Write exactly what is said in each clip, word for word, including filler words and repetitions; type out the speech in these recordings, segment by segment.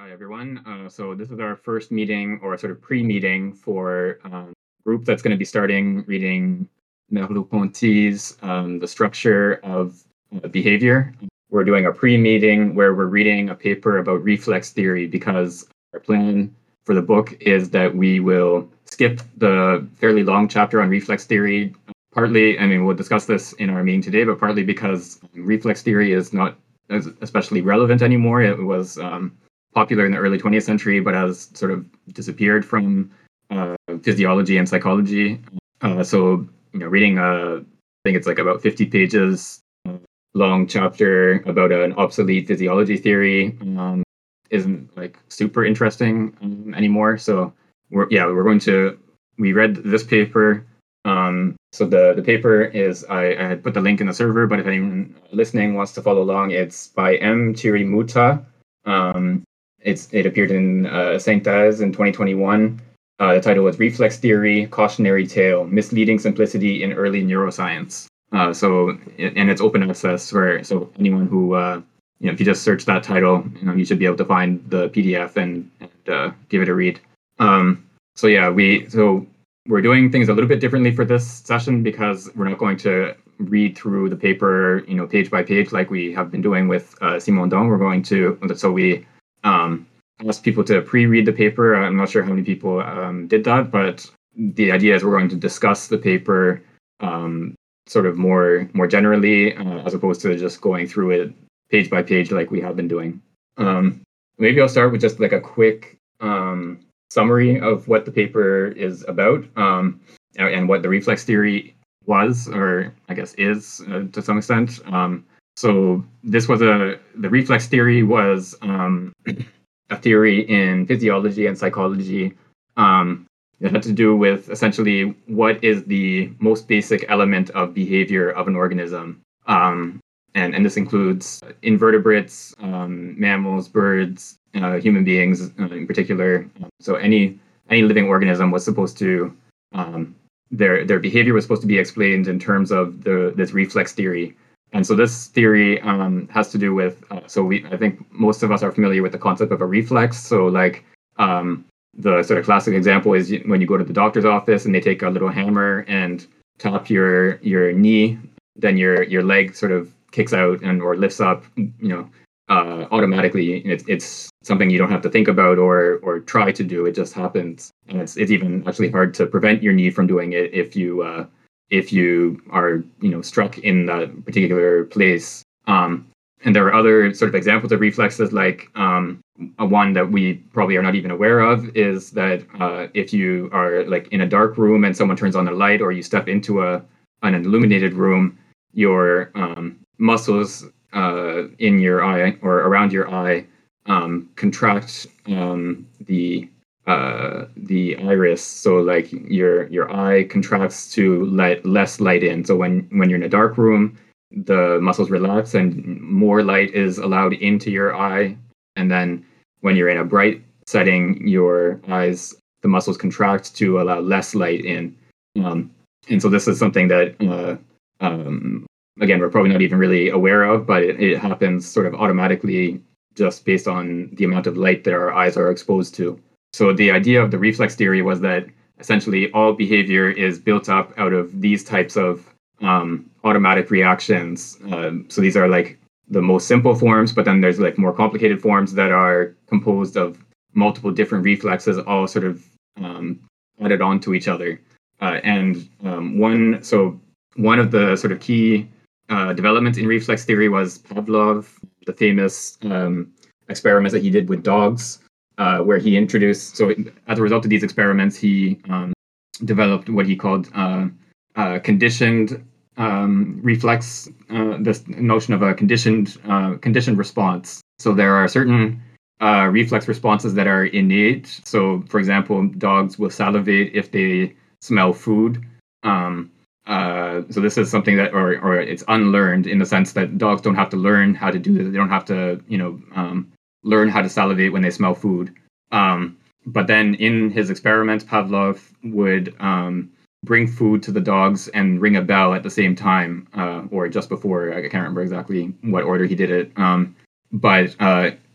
Hi, everyone. Uh, so this is our first meeting or sort of pre-meeting for um, a group that's going to be starting reading Merleau-Ponty's um, The Structure of uh, Behavior. We're doing a pre-meeting where we're reading a paper about reflex theory because our plan for the book is that we will skip the fairly long chapter on reflex theory. Partly, I mean, we'll discuss this in our meeting today, but partly because reflex theory is not as especially relevant anymore. It was um, popular in the early twentieth century, but has sort of disappeared from uh, physiology and psychology. Uh, so, you know, reading, a, I think it's like about fifty pages uh, long chapter about an obsolete physiology theory um, isn't like super interesting um, anymore. So, we're yeah, we're going to we read this paper. Um, so the the paper is I, I had put the link in the server, but if anyone listening wants to follow along, it's by M. Thierry Mouta. Um, it's it appeared in uh, Saint-Thèse in twenty twenty-one. Uh, the title was Reflex Theory, Cautionary Tale, Misleading Simplicity in Early Neuroscience. Uh, so, and it's open access for, so anyone who, uh, you know, if you just search that title, you know, you should be able to find the P D F and, and uh, give it a read. Um, so yeah, we, so we're doing things a little bit differently for this session because we're not going to read through the paper, you know, page by page like we have been doing with uh, Simondon. We're going to, so we um, asked people to pre-read the paper. I'm not sure how many people um, did that, but the idea is we're going to discuss the paper um, sort of more more generally, uh, as opposed to just going through it page by page like we have been doing. Um, maybe I'll start with just like a quick um, summary of what the paper is about um, and what the reflex theory was, or I guess is uh, to some extent. Um, so this was a the reflex theory was um, a theory in physiology and psychology. Um, it had to do with essentially what is the most basic element of behavior of an organism. Um, and, and this includes invertebrates, um, mammals, birds, uh, human beings uh, in particular. So any any living organism was supposed to um, their their behavior was supposed to be explained in terms of the this reflex theory. And so this theory um, has to do with, uh, so we, I think most of us are familiar with the concept of a reflex. So like um, the sort of classic example is when you go to the doctor's office and they take a little hammer and tap your your knee, then your your leg sort of kicks out and or lifts up, you know, uh, automatically. It's it's something you don't have to think about or or try to do. It just happens, and it's it's even actually hard to prevent your knee from doing it if you. Uh, if you are, you know, struck in that particular place. Um, and there are other sort of examples of reflexes, like um, a one that we probably are not even aware of is that uh, if you are like in a dark room and someone turns on the light, or you step into a an illuminated room, your um, muscles uh, in your eye or around your eye um, contract um, the uh the iris, so like your your eye contracts to let less light in. So when when you're in a dark room, the muscles relax and more light is allowed into your eye, and then when you're in a bright setting, your eyes, the muscles contract to allow less light in. Um, and so this is something that uh, um, again, we're probably not even really aware of, but it, it happens sort of automatically just based on the amount of light that our eyes are exposed to. So the idea of the reflex theory was that essentially all behavior is built up out of these types of um, automatic reactions. Um, so these are like the most simple forms, but then there's like more complicated forms that are composed of multiple different reflexes, all sort of um, added on to each other. Uh, and um, one, so one of the sort of key uh, developments in reflex theory was Pavlov, the famous um, experiments that he did with dogs. Uh, where he introduced, so as a result of these experiments, he um, developed what he called uh, uh, conditioned um, reflex, uh, this notion of a conditioned uh, conditioned response. So there are certain uh, reflex responses that are innate. So, for example, dogs will salivate if they smell food. Um, uh, so this is something that, or or it's unlearned in the sense that dogs don't have to learn how to do this. They don't have to, you know. Um, learn how to salivate when they smell food. Um, but then in his experiments, Pavlov would um, bring food to the dogs and ring a bell at the same time, uh, or just before. I can't remember exactly what order he did it. Um, but uh,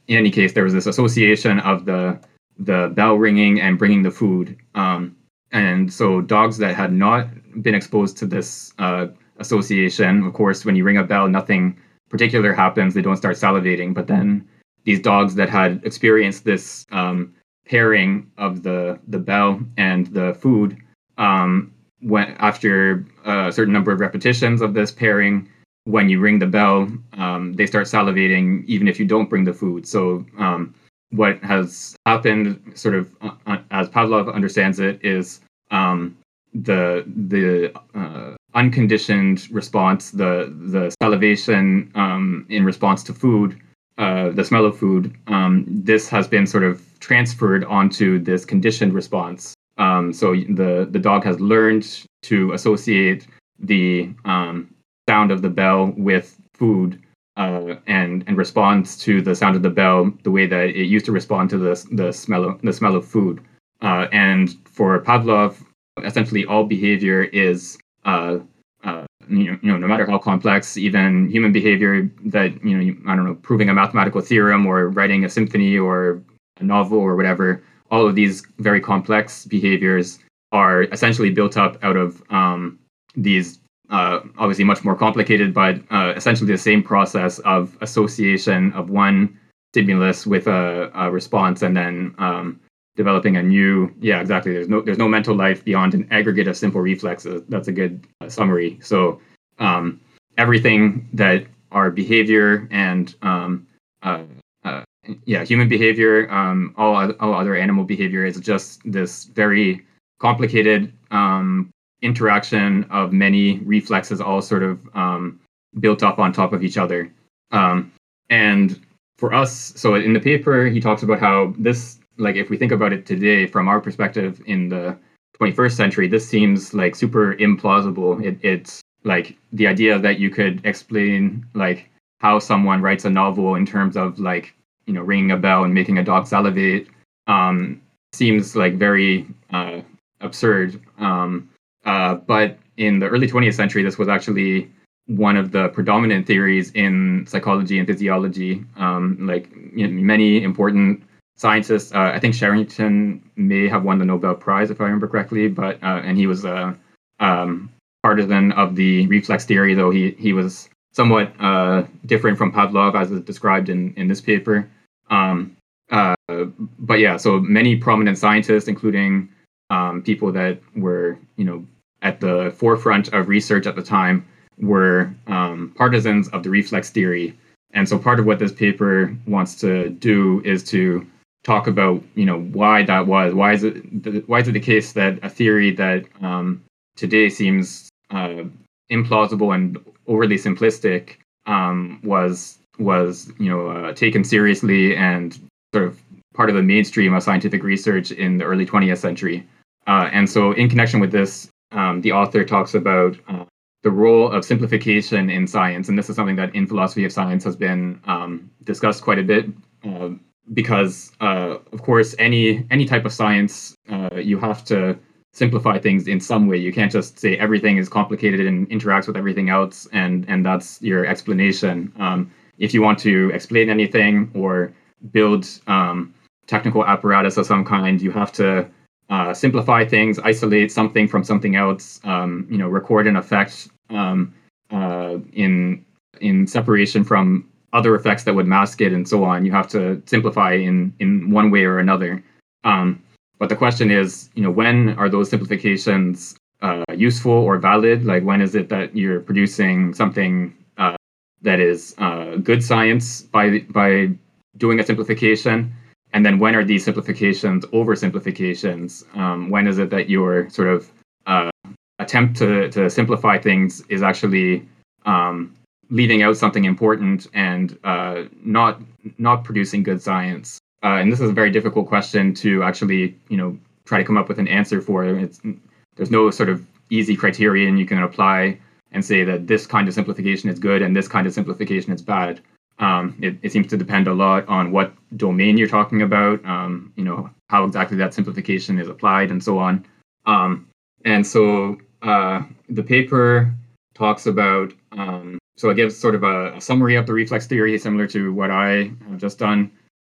in any case, there was this association of the the bell ringing and bringing the food. Um, and so dogs that had not been exposed to this uh, association, of course, when you ring a bell, nothing particular happens. They don't start salivating. But then these dogs that had experienced this um, pairing of the the bell and the food, um, when after a certain number of repetitions of this pairing, when you ring the bell, um, they start salivating even if you don't bring the food. So um, what has happened, sort of uh, as Pavlov understands it, is um, the the uh, unconditioned response, the the salivation um, in response to food, uh, the smell of food. Um, this has been sort of transferred onto this conditioned response. Um, so the the dog has learned to associate the um, sound of the bell with food, uh, and and responds to the sound of the bell the way that it used to respond to the the smell of the smell of food. Uh, and for Pavlov, essentially all behavior is uh, uh, you know, you know no matter how complex, even human behavior that you know I don't know proving a mathematical theorem or writing a symphony or a novel or whatever. All of these very complex behaviors are essentially built up out of um, these uh, obviously much more complicated, but uh, essentially the same process of association of one stimulus with a, a response, and then um, developing a new. Yeah, exactly. There's no there's no mental life beyond an aggregate of simple reflexes. That's a good uh, summary. So um, everything that our behavior and um, uh, uh, yeah, human behavior, um, all all other animal behavior is just this very complicated um, interaction of many reflexes, all sort of um, built up on top of each other. Um, and for us, so in the paper, he talks about how this, like, if we think about it today from our perspective in the twenty-first century, this seems like super implausible. It, it's like the idea that you could explain like how someone writes a novel in terms of like you know, ringing a bell and making a dog salivate um, seems like very uh, absurd. Um, uh, but in the early twentieth century, this was actually one of the predominant theories in psychology and physiology. Um, like you know, many important scientists, uh, I think Sherrington may have won the Nobel Prize if I remember correctly, but uh, and he was a um, partisan of the reflex theory, though he he was somewhat uh, different from Pavlov as is described in in this paper. Um, uh, but yeah, so many prominent scientists, including um, people that were, you know, at the forefront of research at the time, were um, partisans of the reflex theory. And so part of what this paper wants to do is to talk about, you know, why that was. Why is it? Why is it the case that a theory that um, today seems uh, implausible and overly simplistic um, was was you know uh, taken seriously and sort of part of the mainstream of scientific research in the early twentieth century. Uh, and so in connection with this, um, the author talks about uh, the role of simplification in science. And this is something that in philosophy of science has been um, discussed quite a bit uh, because, uh, of course, any any type of science, uh, you have to simplify things in some way. You can't just say everything is complicated and interacts with everything else, and, and that's your explanation. Um, If you want to explain anything or build um, technical apparatus of some kind, you have to uh, simplify things, isolate something from something else, um, you know, record an effect um, uh, in in separation from other effects that would mask it, and so on. You have to simplify in in one way or another. Um, but the question is, you know, when are those simplifications uh, useful or valid? Like, when is it that you're producing something that is uh, good science by by doing a simplification, and then when are these simplifications oversimplifications? Um, when is it that your sort of uh, attempt to to simplify things is actually um, leaving out something important and uh, not not producing good science? Uh, and this is a very difficult question to actually you know try to come up with an answer for. It's, there's no sort of easy criterion you can apply and say that this kind of simplification is good and this kind of simplification is bad. Um, it, it seems to depend a lot on what domain you're talking about, um, you know, how exactly that simplification is applied and so on. Um, and so uh, the paper talks about, um, so it gives sort of a, a summary of the reflex theory, similar to what I have just done.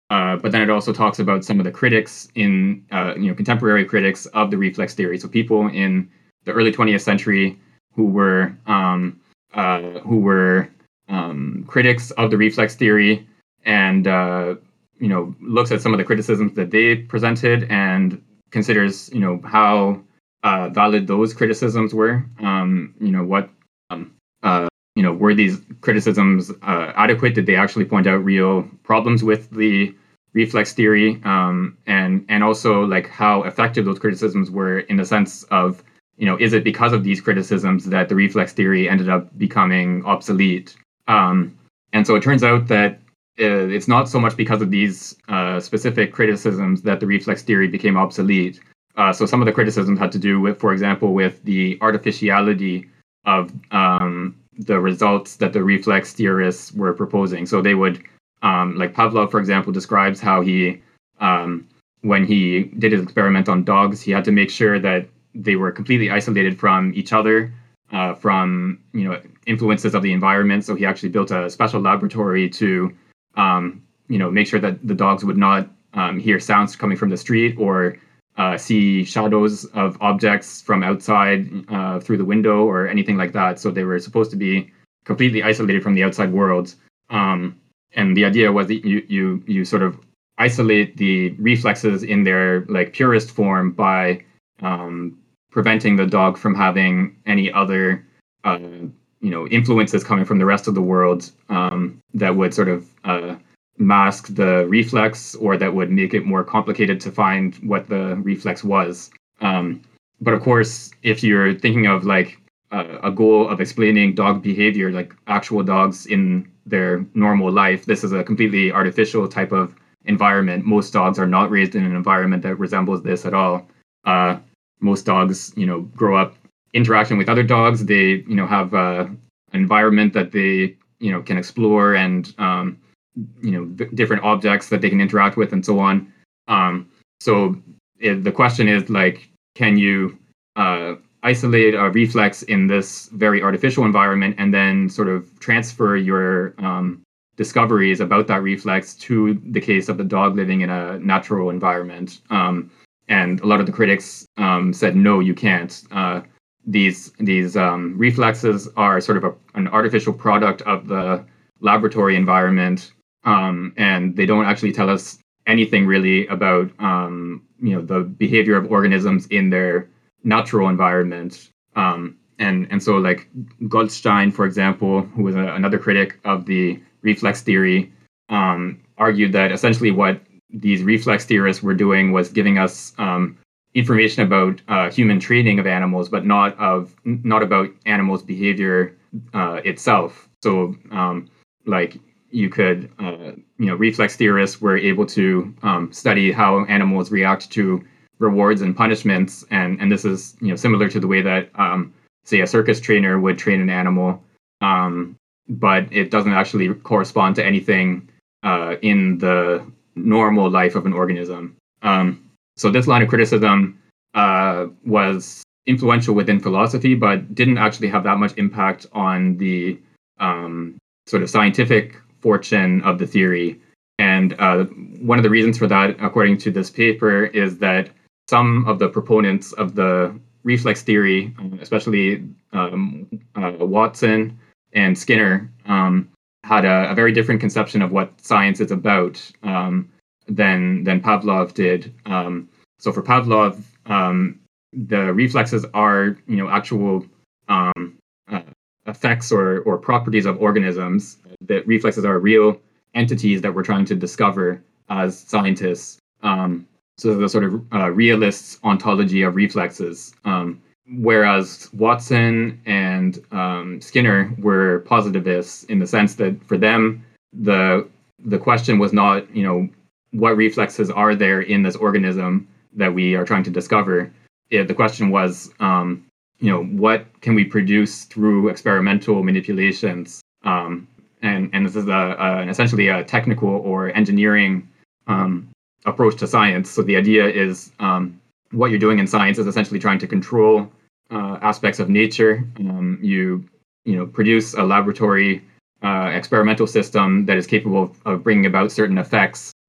Uh, but then it also talks about some of the critics in, uh, you know, contemporary critics of the reflex theory. So people in the early twentieth century who were um, uh, who were um, critics of the reflex theory, and uh, you know, looks at some of the criticisms that they presented and considers, you know, how uh, valid those criticisms were. Um, you know, what um, uh, you know, were these criticisms uh, adequate? Did they actually point out real problems with the reflex theory? Um, and and also like how effective those criticisms were in the sense of, you know, is it because of these criticisms that the reflex theory ended up becoming obsolete? Um, and so it turns out that uh, it's not so much because of these uh, specific criticisms that the reflex theory became obsolete. Uh, so some of the criticisms had to do with, for example, with the artificiality of um, the results that the reflex theorists were proposing. So they would, um, like Pavlov, for example, describes how he, um, when he did his experiment on dogs, he had to make sure that they were completely isolated from each other, uh, from, you know, influences of the environment. So he actually built a special laboratory to, um, you know, make sure that the dogs would not um, hear sounds coming from the street or uh, see shadows of objects from outside uh, through the window or anything like that. So they were supposed to be completely isolated from the outside world. Um, and the idea was that you you you sort of isolate the reflexes in their like purest form by um, preventing the dog from having any other uh, you know influences coming from the rest of the world um, that would sort of uh, mask the reflex or that would make it more complicated to find what the reflex was. Um, but of course, if you're thinking of like uh, a goal of explaining dog behavior, like actual dogs in their normal life, this is a completely artificial type of environment. Most dogs are not raised in an environment that resembles this at all. Uh, most dogs, you know, grow up interacting with other dogs. They, you know, have uh, an environment that they, you know, can explore and um, you know v- different objects that they can interact with and so on. Um, so it, the question is like, can you uh, isolate a reflex in this very artificial environment and then sort of transfer your um, discoveries about that reflex to the case of the dog living in a natural environment? Um, and a lot of the critics um, said, no, you can't. Uh, these these um, reflexes are sort of a, an artificial product of the laboratory environment. Um, and they don't actually tell us anything really about um, you know the behavior of organisms in their natural environment. Um, and and so like Goldstein, for example, who was a, another critic of the reflex theory, um, argued that essentially what these reflex theorists were doing was giving us um, information about uh, human training of animals, but not of not about animals' behavior uh, itself. So um, like you could, uh, you know, reflex theorists were able to um, study how animals react to rewards and punishments, and and this is, you know, similar to the way that um, say a circus trainer would train an animal, um, but it doesn't actually correspond to anything uh, in the normal life of an organism. Um, so this line of criticism uh, was influential within philosophy, but didn't actually have that much impact on the um, sort of scientific fortune of the theory. And uh, one of the reasons for that, according to this paper, is that some of the proponents of the reflex theory, especially um, uh, Watson and Skinner, um, had a, a very different conception of what science is about um, than than Pavlov did. Um, so for Pavlov, um, the reflexes are, you know, actual um, uh, effects or or properties of organisms. That reflexes are real entities that we're trying to discover as scientists. Um, so the sort of uh, realist ontology of reflexes. Um, whereas Watson and um, Skinner were positivists in the sense that for them, the the question was not, you know, what reflexes are there in this organism that we are trying to discover. It, the question was, um, you know, what can we produce through experimental manipulations? Um, and and this is a, a an essentially a technical or engineering um, approach to science. So the idea is um, what you're doing in science is essentially trying to control uh, aspects of nature. Um, you you know produce a laboratory uh, experimental system that is capable of, of bringing about certain effects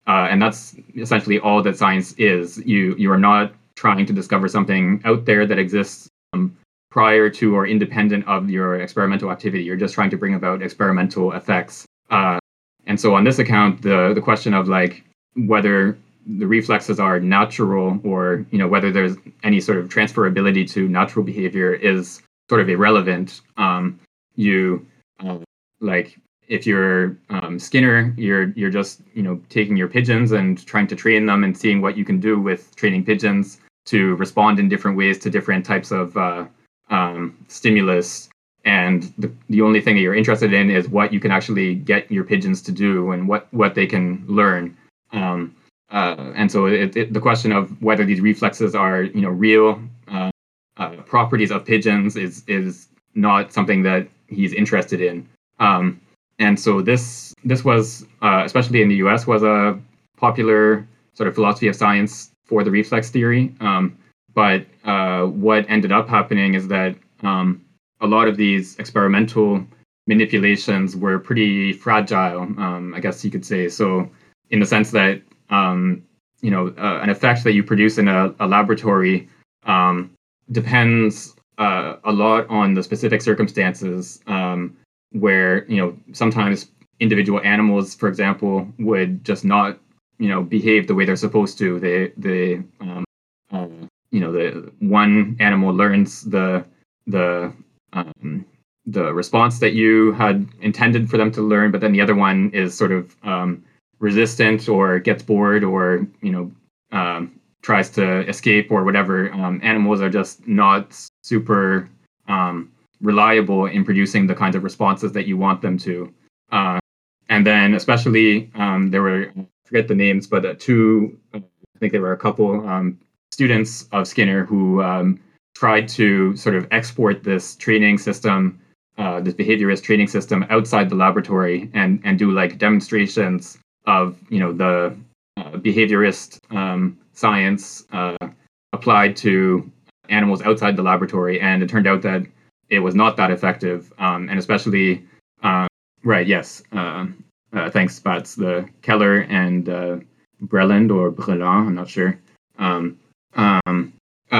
Uh, and that's essentially all that science is. You you are not trying to discover something out there that exists um, prior to or independent of your experimental activity. You're just trying to bring about experimental effects. Uh, and so on this account, the the question of like whether the reflexes are natural or you know whether there's any sort of transferability to natural behavior is sort of irrelevant. Um, you uh, like if you're um, Skinner, you're you're just you know taking your pigeons and trying to train them and seeing what you can do with training pigeons to respond in different ways to different types of uh, um, stimulus. And the, the only thing that you're interested in is what you can actually get your pigeons to do and what, what they can learn. Um, uh, and so it, it, the question of whether these reflexes are you know real uh, uh, properties of pigeons is is not something that he's interested in. Um, and so this this was uh, especially in the U S was a popular sort of philosophy of science for the reflex theory. Um, but uh, what ended up happening is that um, a lot of these experimental manipulations were pretty fragile, um, I guess you could say. So in the sense that, um, you know, uh, an effect that you produce in a, a laboratory um, depends uh, a lot on the specific circumstances um, where, you know, sometimes individual animals, for example, would just not, you know, behave the way they're supposed to. They, they, um, uh, you know, the one animal learns the, the, um, the response that you had intended for them to learn, but then the other one is sort of um, resistant or gets bored or you know um, tries to escape or whatever. Um, animals are just not super um, reliable in producing the kinds of responses that you want them to. Uh, and then especially um, there were, I forget the names, but uh, two, I think there were a couple um, students of Skinner who um, tried to sort of export this training system, uh, this behaviorist training system outside the laboratory and, and do like demonstrations of, you know, the uh, behaviorist um, science uh, applied to animals outside the laboratory. And it turned out that it was not that effective. Um, and especially, uh, right, yes, uh, uh, thanks, Bats, the Keller and uh, Breland or Breland, I'm not sure. Um, um,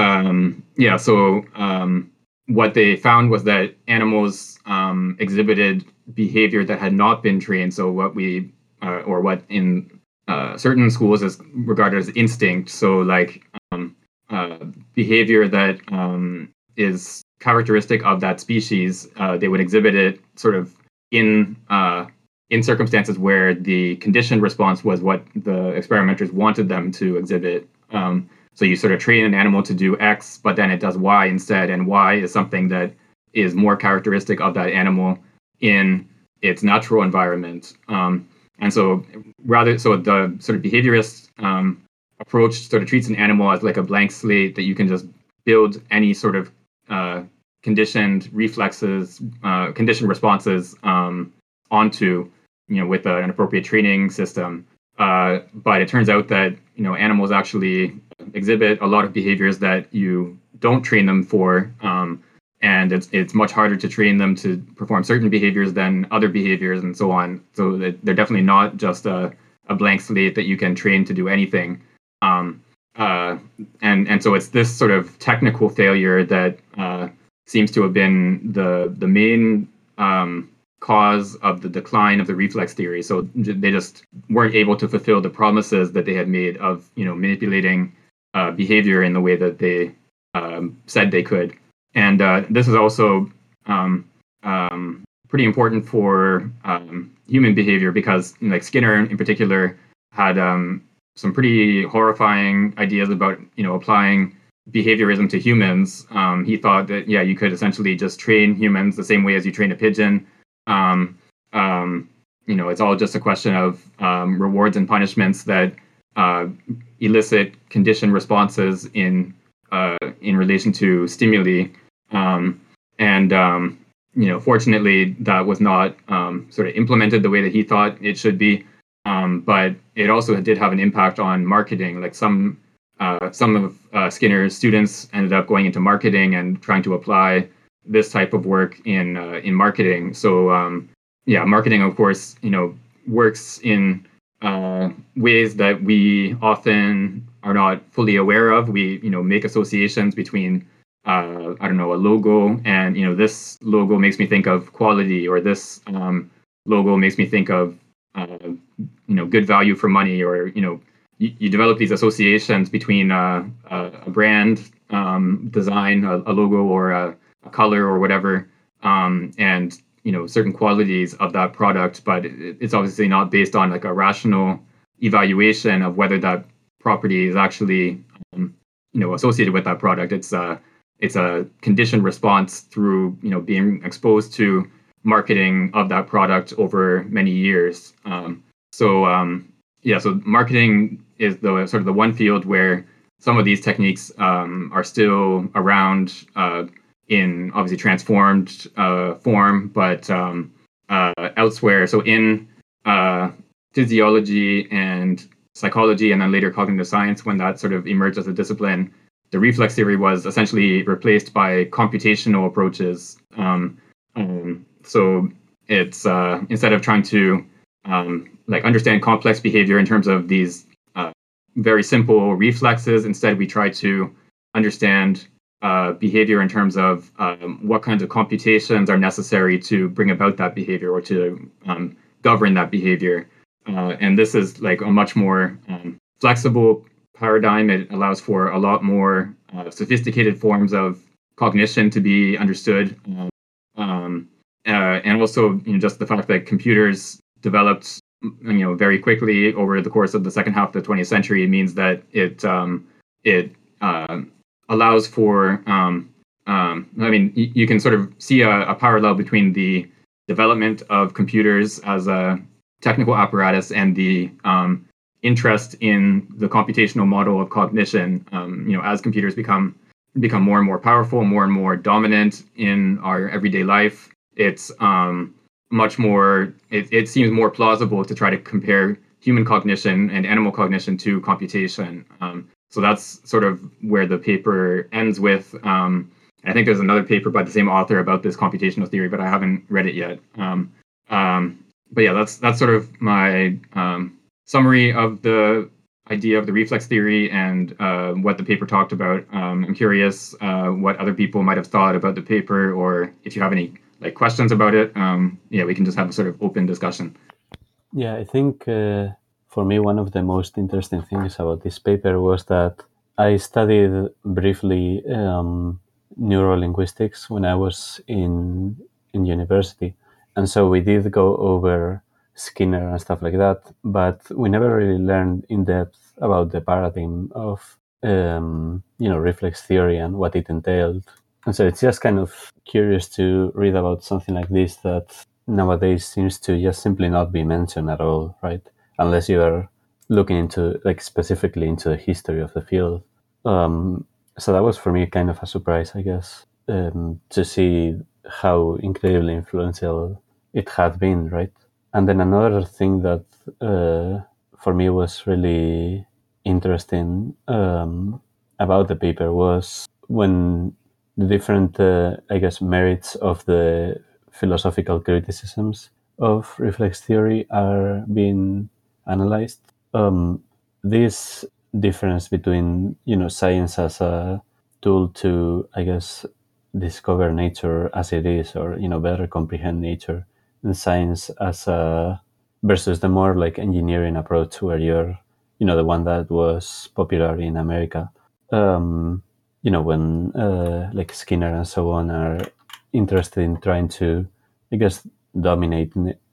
um, yeah, so um, what they found was that animals um, exhibited behavior that had not been trained. So what we, uh, or what in uh, certain schools is regarded as instinct. So like um, uh, behavior that um, is characteristic of that species, uh, they would exhibit it sort of in uh, in circumstances where the conditioned response was what the experimenters wanted them to exhibit. Um, so you sort of train an animal to do X, but then it does Y instead, and Y is something that is more characteristic of that animal in its natural environment. Um, and so rather, so the sort of behaviorist um, approach sort of treats an animal as like a blank slate that you can just build any sort of uh, conditioned reflexes, uh, conditioned responses um, onto, you know, with a, an appropriate training system. Uh, but it turns out that, you know, animals actually exhibit a lot of behaviors that you don't train them for. Um, and it's it's much harder to train them to perform certain behaviors than other behaviors and so on. So that they're definitely not just a, a blank slate that you can train to do anything. Um, uh, and, and so it's this sort of technical failure that uh, seems to have been the, the main um, cause of the decline of the reflex theory. So they just weren't able to fulfill the promises that they had made of, you know, manipulating uh, behavior in the way that they um, said they could. And uh, this is also um, um, pretty important for um, human behavior because, you know, like Skinner in particular had um, some pretty horrifying ideas about, you know, applying behaviorism to humans. Um, he thought that, yeah, you could essentially just train humans the same way as you train a pigeon. Um, um, you know, it's all just a question of um, rewards and punishments that uh, elicit conditioned responses in uh, in relation to stimuli. Um, and um, you know, fortunately, that was not um, sort of implemented the way that he thought it should be. Um, but it also did have an impact on marketing. Like some uh, some of uh, Skinner's students ended up going into marketing and trying to apply this type of work in uh, in marketing. So um, yeah, marketing, of course, you know, works in uh, ways that we often are not fully aware of. We, you know, make associations between, uh, I don't know, a logo and, you know, this logo makes me think of quality, or this um, logo makes me think of, uh, you know, good value for money, or, you know, you, you develop these associations between uh, a, a brand um, design, a, a logo, or a, a color, or whatever, um, and you know certain qualities of that product, but it, it's obviously not based on like a rational evaluation of whether that property is actually um, you know associated with that product. It's a it's a conditioned response through you know being exposed to marketing of that product over many years. Um, so um, yeah, so marketing is the sort of the one field where some of these techniques um, are still around. Uh, in obviously transformed uh, form, but um, uh, elsewhere. So in uh, physiology and psychology, and then later cognitive science, when that sort of emerged as a discipline, the reflex theory was essentially replaced by computational approaches. Um, um, so it's uh, instead of trying to um, like understand complex behavior in terms of these uh, very simple reflexes, instead we try to understand Uh, behavior in terms of um, what kinds of computations are necessary to bring about that behavior, or to um, govern that behavior. Uh, and this is like a much more um, flexible paradigm. It allows for a lot more uh, sophisticated forms of cognition to be understood. Um, um, uh, and also, you know, just the fact that computers developed, you know, very quickly over the course of the second half of the twentieth century means that it um, it uh, allows for, um, um, I mean, y- you can sort of see a, a parallel between the development of computers as a technical apparatus and the um, interest in the computational model of cognition. Um, you know, as computers become become more and more powerful, more and more dominant in our everyday life, it's um, much more. It, it seems more plausible to try to compare human cognition and animal cognition to computation. Um, so that's sort of where the paper ends with. Um, I think there's another paper by the same author about this computational theory, but I haven't read it yet. Um, um, but yeah, that's that's sort of my um, summary of the idea of the reflex theory and uh, what the paper talked about. Um, I'm curious uh, what other people might have thought about the paper, or if you have any like questions about it. Um, yeah, we can just have a sort of open discussion. Yeah, I think uh, for me, one of the most interesting things about this paper was that I studied briefly um, neurolinguistics when I was in in university, and so we did go over Skinner and stuff like that, but we never really learned in depth about the paradigm of um, you know reflex theory and what it entailed. And so it's just kind of curious to read about something like this that nowadays seems to just simply not be mentioned at all, right? Unless you are looking into, like, specifically into the history of the field. Um, so that was for me kind of a surprise, I guess, um, to see how incredibly influential it had been, right? And then another thing that uh, for me was really interesting um, about the paper was when the different, uh, I guess, merits of the philosophical criticisms of reflex theory are being analyzed. Um, this difference between, you know, science as a tool to, I guess, discover nature as it is, or, you know, better comprehend nature, and science as a versus the more like engineering approach where you're, you know, the one that was popular in America. Um, you know, when uh, like Skinner and so on are interested in trying to, I guess, dominate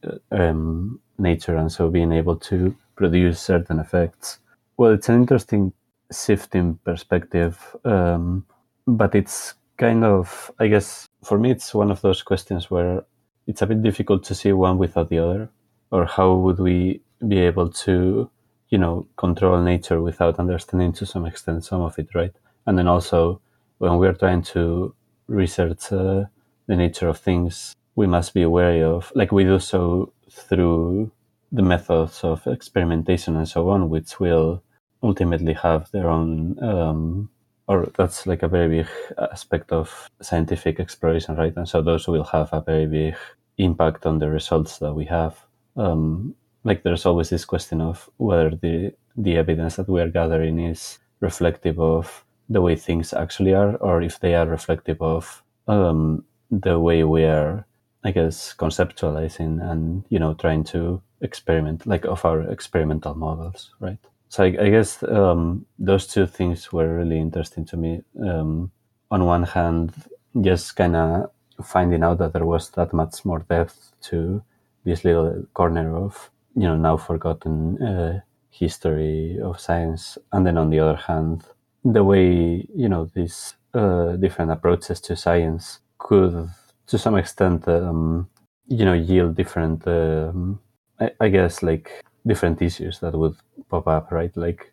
um, nature, and so being able to produce certain effects. Well, it's an interesting shift in perspective, um, but it's kind of, I guess, for me, it's one of those questions where it's a bit difficult to see one without the other, or how would we be able to, you know, control nature without understanding to some extent some of it, right? And then also, when we're trying to research uh, the nature of things, we must be wary of, like we do so through the methods of experimentation and so on, which will ultimately have their own, um, or that's like a very big aspect of scientific exploration, right? And so those will have a very big impact on the results that we have. Um, like there's always this question of whether the the evidence that we are gathering is reflective of the way things actually are, or if they are reflective of um, the way we are, I guess, conceptualizing and, you know, trying to experiment, like of our experimental models, right? So I, I guess um, those two things were really interesting to me. Um, on one hand, just kind of finding out that there was that much more depth to this little corner of, you know, now forgotten uh, history of science, and then on the other hand, the way, you know, these uh, different approaches to science could, to some extent, um, you know, yield different, um, I, I guess, like different issues that would pop up, right? Like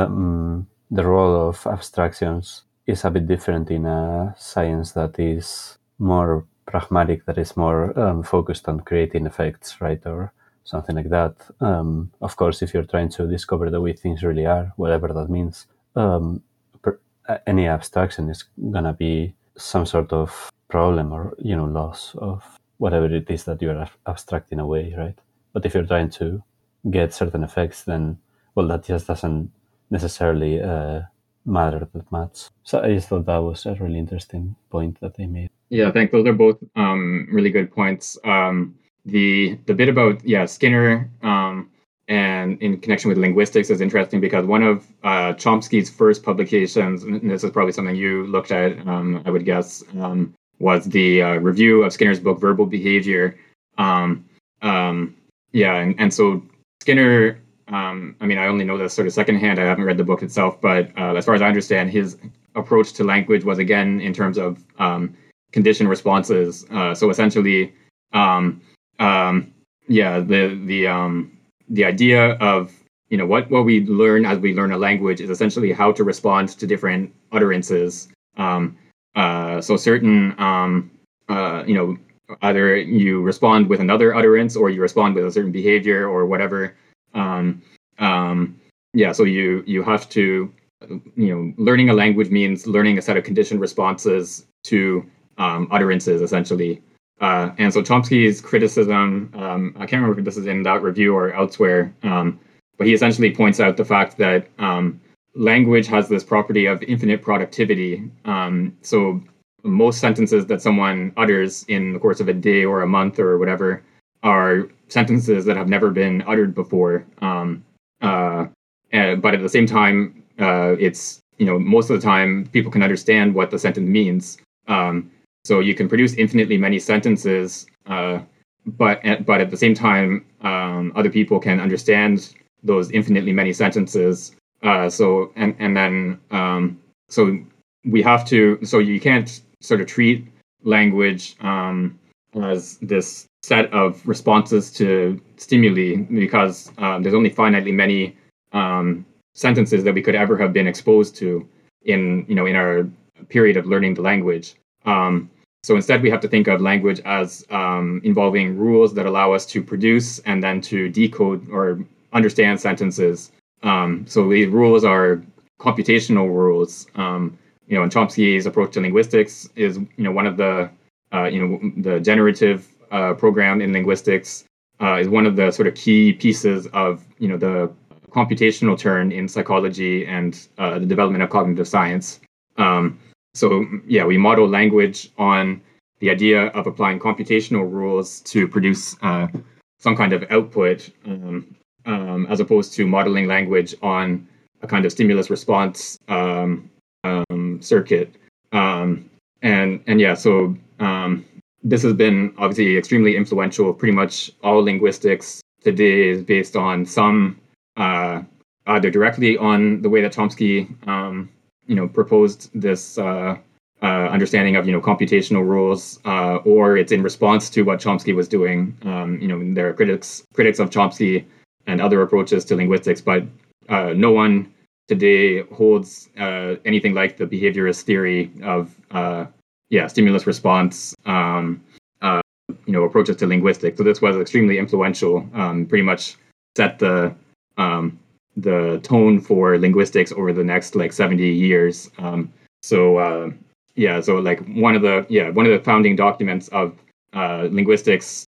um, the role of abstractions is a bit different in a science that is more pragmatic, that is more um, focused on creating effects, right? Or something like that. Um, of course, if you're trying to discover the way things really are, whatever that means, um, per, any abstraction is gonna be some sort of problem or, you know, loss of whatever it is that you're abstracting away, right? But if you're trying to get certain effects, then, well, that just doesn't necessarily uh, matter that much. So I just thought that was a really interesting point that they made. Yeah, thanks. Those are both um, really good points. Um, the the bit about yeah Skinner um, and in connection with linguistics is interesting because one of uh, Chomsky's first publications, and this is probably something you looked at, um, I would guess, um, was the uh, review of Skinner's book Verbal Behavior. Um, um, yeah, and, and so Skinner, um, I mean, I only know this sort of secondhand. I haven't read the book itself, but uh, as far as I understand, his approach to language was again in terms of um, condition responses. Uh, so essentially, um, um, yeah, the the um, the idea of you know what what we learn as we learn a language is essentially how to respond to different utterances. Um, uh, so certain um, uh, you know either you respond with another utterance or you respond with a certain behavior or whatever. Um, um, yeah, so you you have to you know learning a language means learning a set of conditioned responses to um, utterances, essentially. Uh, and so Chomsky's criticism, um, I can't remember if this is in that review or elsewhere, um, but he essentially points out the fact that um, language has this property of infinite productivity. Um, so most sentences that someone utters in the course of a day or a month or whatever are sentences that have never been uttered before. Um, uh, uh, but at the same time, uh, it's, you know, most of the time people can understand what the sentence means. Um, so you can produce infinitely many sentences, uh, but but at the same time, um, other people can understand those infinitely many sentences. Uh, so and and then um, so we have to. So you can't sort of treat language um, as this set of responses to stimuli because um, there's only finitely many um, sentences that we could ever have been exposed to in you know in our period of learning the language. Um, so instead, we have to think of language as um, involving rules that allow us to produce and then to decode or understand sentences. Um, so these rules are computational rules. Um, you know, and Chomsky's approach to linguistics is, you know, one of the, uh, you know, the generative uh, program in linguistics uh, is one of the sort of key pieces of, you know, the computational turn in psychology and uh, the development of cognitive science. Um, So yeah, we model language on the idea of applying computational rules to produce uh, some kind of output, um, um, as opposed to modeling language on a kind of stimulus response um, um, circuit. Um, and and yeah, so um, this has been obviously extremely influential. Pretty much all linguistics today is based on some uh, either directly on the way that Chomsky um, you know, proposed this uh, uh, understanding of, you know, computational rules, uh, or it's in response to what Chomsky was doing. Um, you know, there are critics critics of Chomsky and other approaches to linguistics, but uh, no one today holds uh, anything like the behaviorist theory of, uh, yeah, stimulus response, um, uh, you know, approaches to linguistics. So this was extremely influential. Um, pretty much set the um, the tone for linguistics over the next like seventy years. Um, so uh, yeah, so like one of the yeah one of the founding documents of uh, linguistics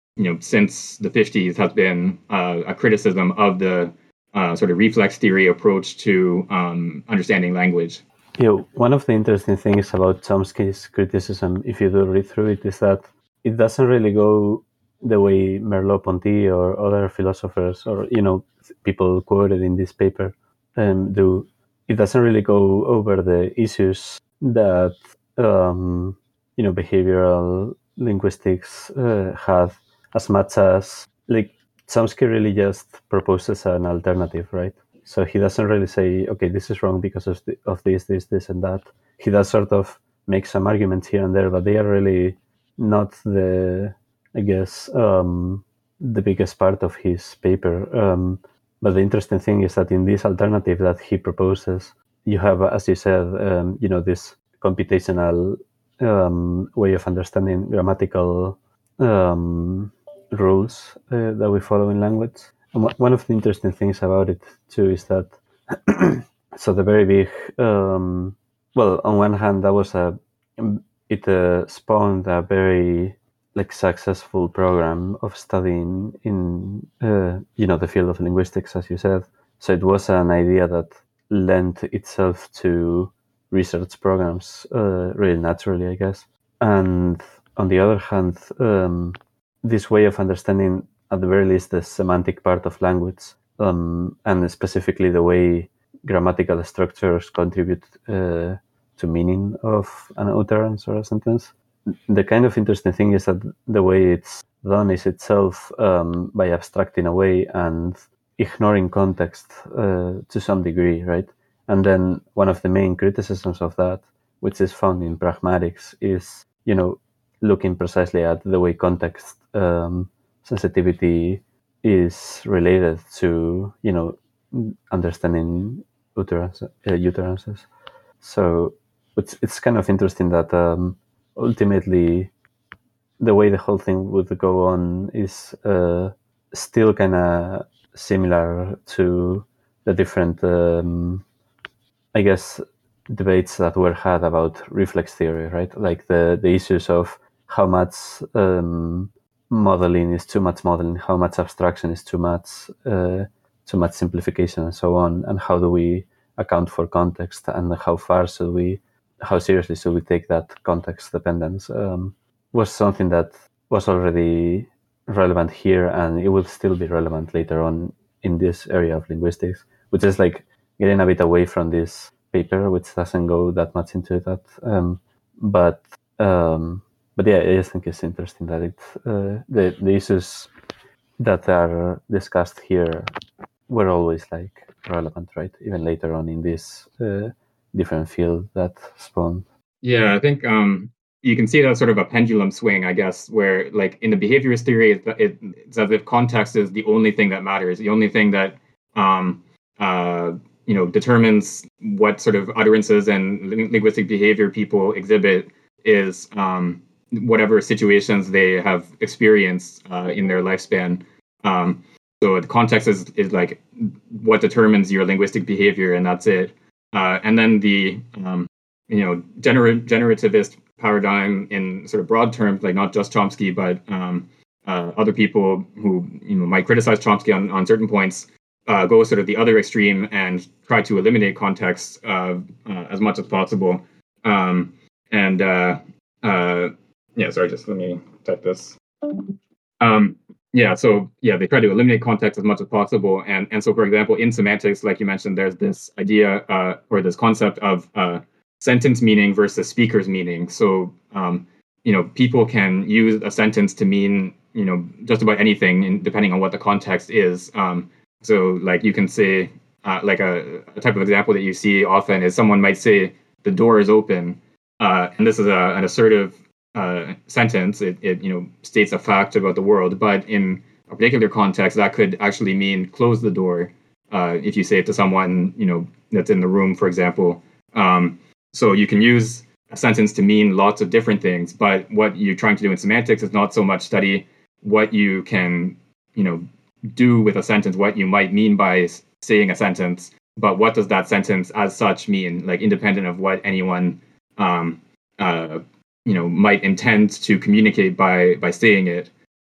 you know, since the fifties has been uh, a criticism of the uh, sort of reflex theory approach to um, understanding language. You know, one of the interesting things about Chomsky's criticism, if you do read through it, is that it doesn't really go the way Merleau-Ponty or other philosophers or, you know, people quoted in this paper um, do. It doesn't really go over the issues that, um, you know, behavioral linguistics uh, have as much as, like, Chomsky really just proposes an alternative, right? So he doesn't really say, okay, this is wrong because of, the, of this, this, this, and that. He does sort of make some arguments here and there, but they are really not the, I guess, um, the biggest part of his paper. Um, but the interesting thing is that in this alternative that he proposes, you have, as you said, um, you know, this computational um, way of understanding grammatical um, rules uh, that we follow in language. And one of the interesting things about it too is that so the very big um, well, on one hand, that was a it uh, spawned a very like successful program of studying in uh, you know the field of linguistics, as you said. So it was an idea that lent itself to research programs uh, really naturally, I guess. And on the other hand, um, this way of understanding, at the very least, the semantic part of language, um, and specifically the way grammatical structures contribute uh, to meaning of an utterance or a sentence. The kind of interesting thing is that the way it's done is itself um, by abstracting away and ignoring context uh, to some degree, right? And then one of the main criticisms of that, which is found in pragmatics, is, you know, looking precisely at the way context um, sensitivity is related to, you know, understanding utterance, uh, utterances. So it's it's kind of interesting that um, ultimately the way the whole thing would go on is uh, still kind of similar to the different, um, I guess, debates that were had about reflex theory, right? Like the, the issues of how much um, modeling is too much modeling, how much abstraction is too much, uh, too much simplification, and so on, and how do we account for context, and how far should we, how seriously should we take that context dependence, um, was something that was already relevant here, and it will still be relevant later on in this area of linguistics, which is like getting a bit away from this paper, which doesn't go that much into that. Um, but um, but yeah, I just think it's interesting that it uh, the the issues that are discussed here were always like relevant, right? Even later on in this uh, different field that spawned. Yeah, I think um, you can see that sort of a pendulum swing, I guess, where like in the behaviorist theory, it, it, it's as if context is the only thing that matters, the only thing that um, uh, you know determines what sort of utterances and linguistic behavior people exhibit is um, whatever situations they have experienced uh, in their lifespan. Um, so the context is is like what determines your linguistic behavior, and that's it. Uh, and then the um, you know, gener- generativist paradigm in sort of broad terms, like not just Chomsky, but um, uh, other people who you know might criticize Chomsky on, on certain points, uh, go sort of the other extreme and try to eliminate context uh, uh, as much as possible. Um, and uh, uh, yeah, sorry, just let me type this. Um, yeah, so yeah, they try to eliminate context as much as possible. And and so, for example, in semantics, like you mentioned, there's this idea uh, or this concept of uh, sentence meaning versus speaker's meaning. So, um, you know, people can use a sentence to mean, you know, just about anything, in, depending on what the context is. Um, so, like, you can say, uh, like a, a type of example that you see often is someone might say, "The door is open," uh, and this is a, an assertive uh, sentence. It, it, you know, states a fact about the world, but in a particular context, that could actually mean "close the door." Uh, if you say it to someone, you know, that's in the room, for example. Um, So you can use a sentence to mean lots of different things, but what you're trying to do in semantics is not so much study what you can, you know, do with a sentence, what you might mean by saying a sentence, but what does that sentence as such mean, like independent of what anyone, um, uh, you know, might intend to communicate by by saying it.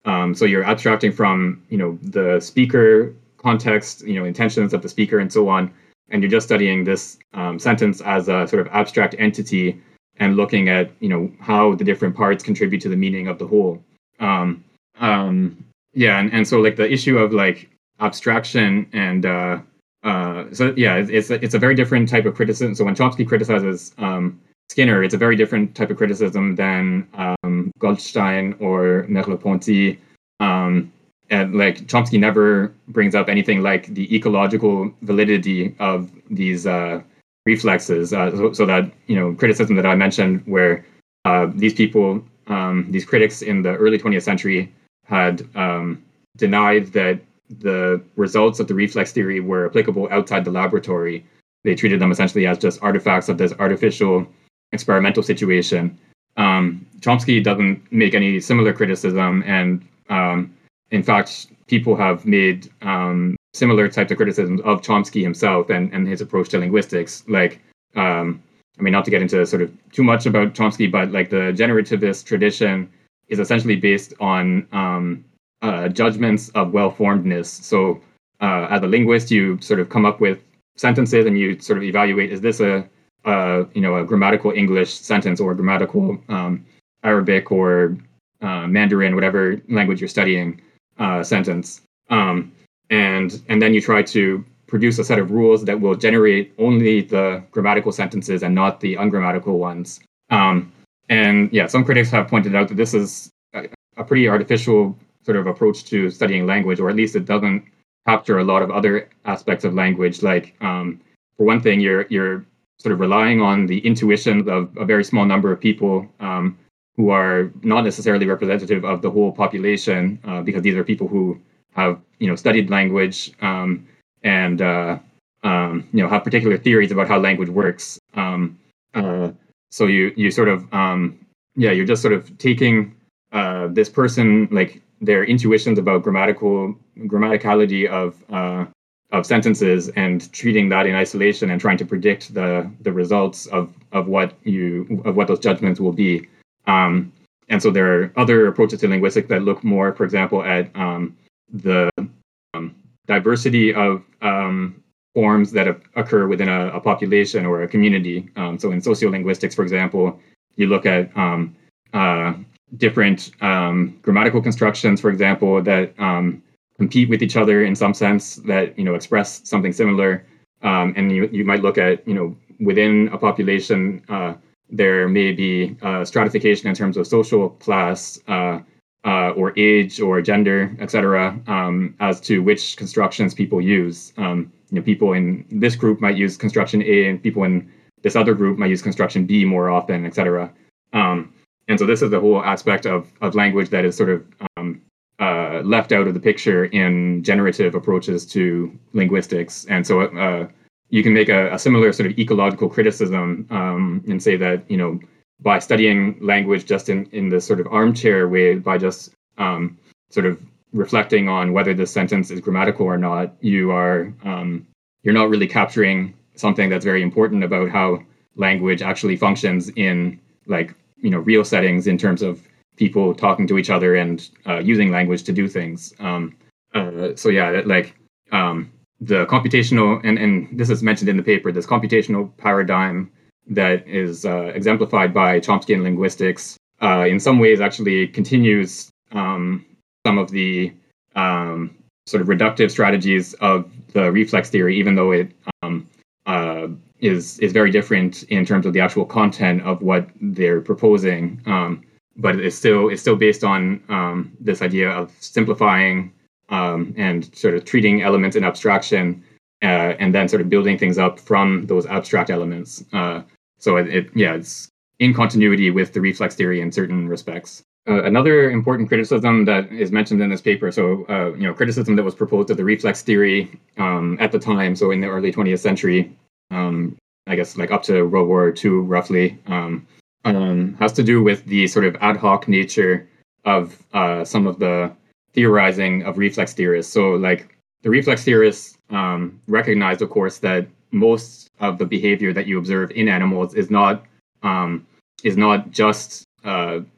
Um, so you're abstracting from, you know, the speaker context, you know, intentions of the speaker and so on, and you're just studying this um, sentence as a sort of abstract entity and looking at, you know, how the different parts contribute to the meaning of the whole. Um, um, yeah, and, and so like the issue of like abstraction and uh, uh, so yeah, it's it's a, it's a very different type of criticism. So when Chomsky criticizes um, Skinner, it's a very different type of criticism than um, Goldstein or Merleau-Ponty. Um, and like Chomsky never brings up anything like the ecological validity of these uh, reflexes. Uh, so, so that, you know, criticism that I mentioned, where uh, these people, um, these critics in the early twentieth century, had um, denied that the results of the reflex theory were applicable outside the laboratory. They treated them essentially as just artifacts of this artificial experimental situation. Um, Chomsky doesn't make any similar criticism, and um, in fact, people have made um, similar types of criticisms of Chomsky himself and, and his approach to linguistics. Like, um, I mean, not to get into sort of too much about Chomsky, but like the generativist tradition is essentially based on um, uh, judgments of well-formedness. So, uh, as a linguist, you sort of come up with sentences and you sort of evaluate: is this a Uh, you know, a grammatical English sentence or a grammatical um, Arabic or uh, Mandarin, whatever language you're studying, uh, sentence. Um, and and then you try to produce a set of rules that will generate only the grammatical sentences and not the ungrammatical ones. Um, and yeah, some critics have pointed out that this is a, a pretty artificial sort of approach to studying language, or at least it doesn't capture a lot of other aspects of language. Like, um, for one thing, you're you're sort of relying on the intuitions of a very small number of people um, who are not necessarily representative of the whole population, uh, because these are people who have, you know, studied language um, and uh, um, you know, have particular theories about how language works. Um, uh, so you you sort of um, yeah, you're just sort of taking uh, this person, like their intuitions about grammatical grammaticality of uh, of sentences, and treating that in isolation and trying to predict the the results of of what you of what those judgments will be. Um, and so there are other approaches to linguistics that look more, for example, at um, the um, diversity of um, forms that a- occur within a, a population or a community. Um, so in sociolinguistics, for example, you look at um, uh, different um, grammatical constructions, for example, that um, compete with each other in some sense, that, you know, express something similar. Um, and you, you might look at, you know, within a population, uh, there may be uh, stratification in terms of social class uh, uh, or age or gender, et cetera, um, as to which constructions people use. Um, you know, people in this group might use construction A, and people in this other group might use construction B more often, et cetera. Um, and so this is the whole aspect of, of language that is sort of um, Uh, left out of the picture in generative approaches to linguistics. And so uh, you can make a, a similar sort of ecological criticism um, and say that, you know, by studying language just in, in this sort of armchair way, by just um, sort of reflecting on whether this sentence is grammatical or not, you are um, you're not really capturing something that's very important about how language actually functions in, like, you know, real settings in terms of people talking to each other and uh, using language to do things. Um, uh, so yeah, like um, the computational, and, and this is mentioned in the paper, this computational paradigm that is uh, exemplified by Chomskyan linguistics, uh, in some ways actually continues um, some of the um, sort of reductive strategies of the reflex theory, even though it um, uh, is is very different in terms of the actual content of what they're proposing. Um, but it's still it's still based on um, this idea of simplifying um, and sort of treating elements in abstraction, uh, and then sort of building things up from those abstract elements. Uh, so it, it yeah, it's in continuity with the reflex theory in certain respects. Uh, another important criticism that is mentioned in this paper, so uh, you know, criticism that was proposed of the reflex theory um, at the time, so in the early twentieth century, um, I guess like up to World War Two, roughly. Um, Um, has to do with the sort of ad hoc nature of uh, some of the theorizing of reflex theorists. So, like, the reflex theorists um, recognized, of course, that most of the behavior that you observe in animals is not um, is not just uh,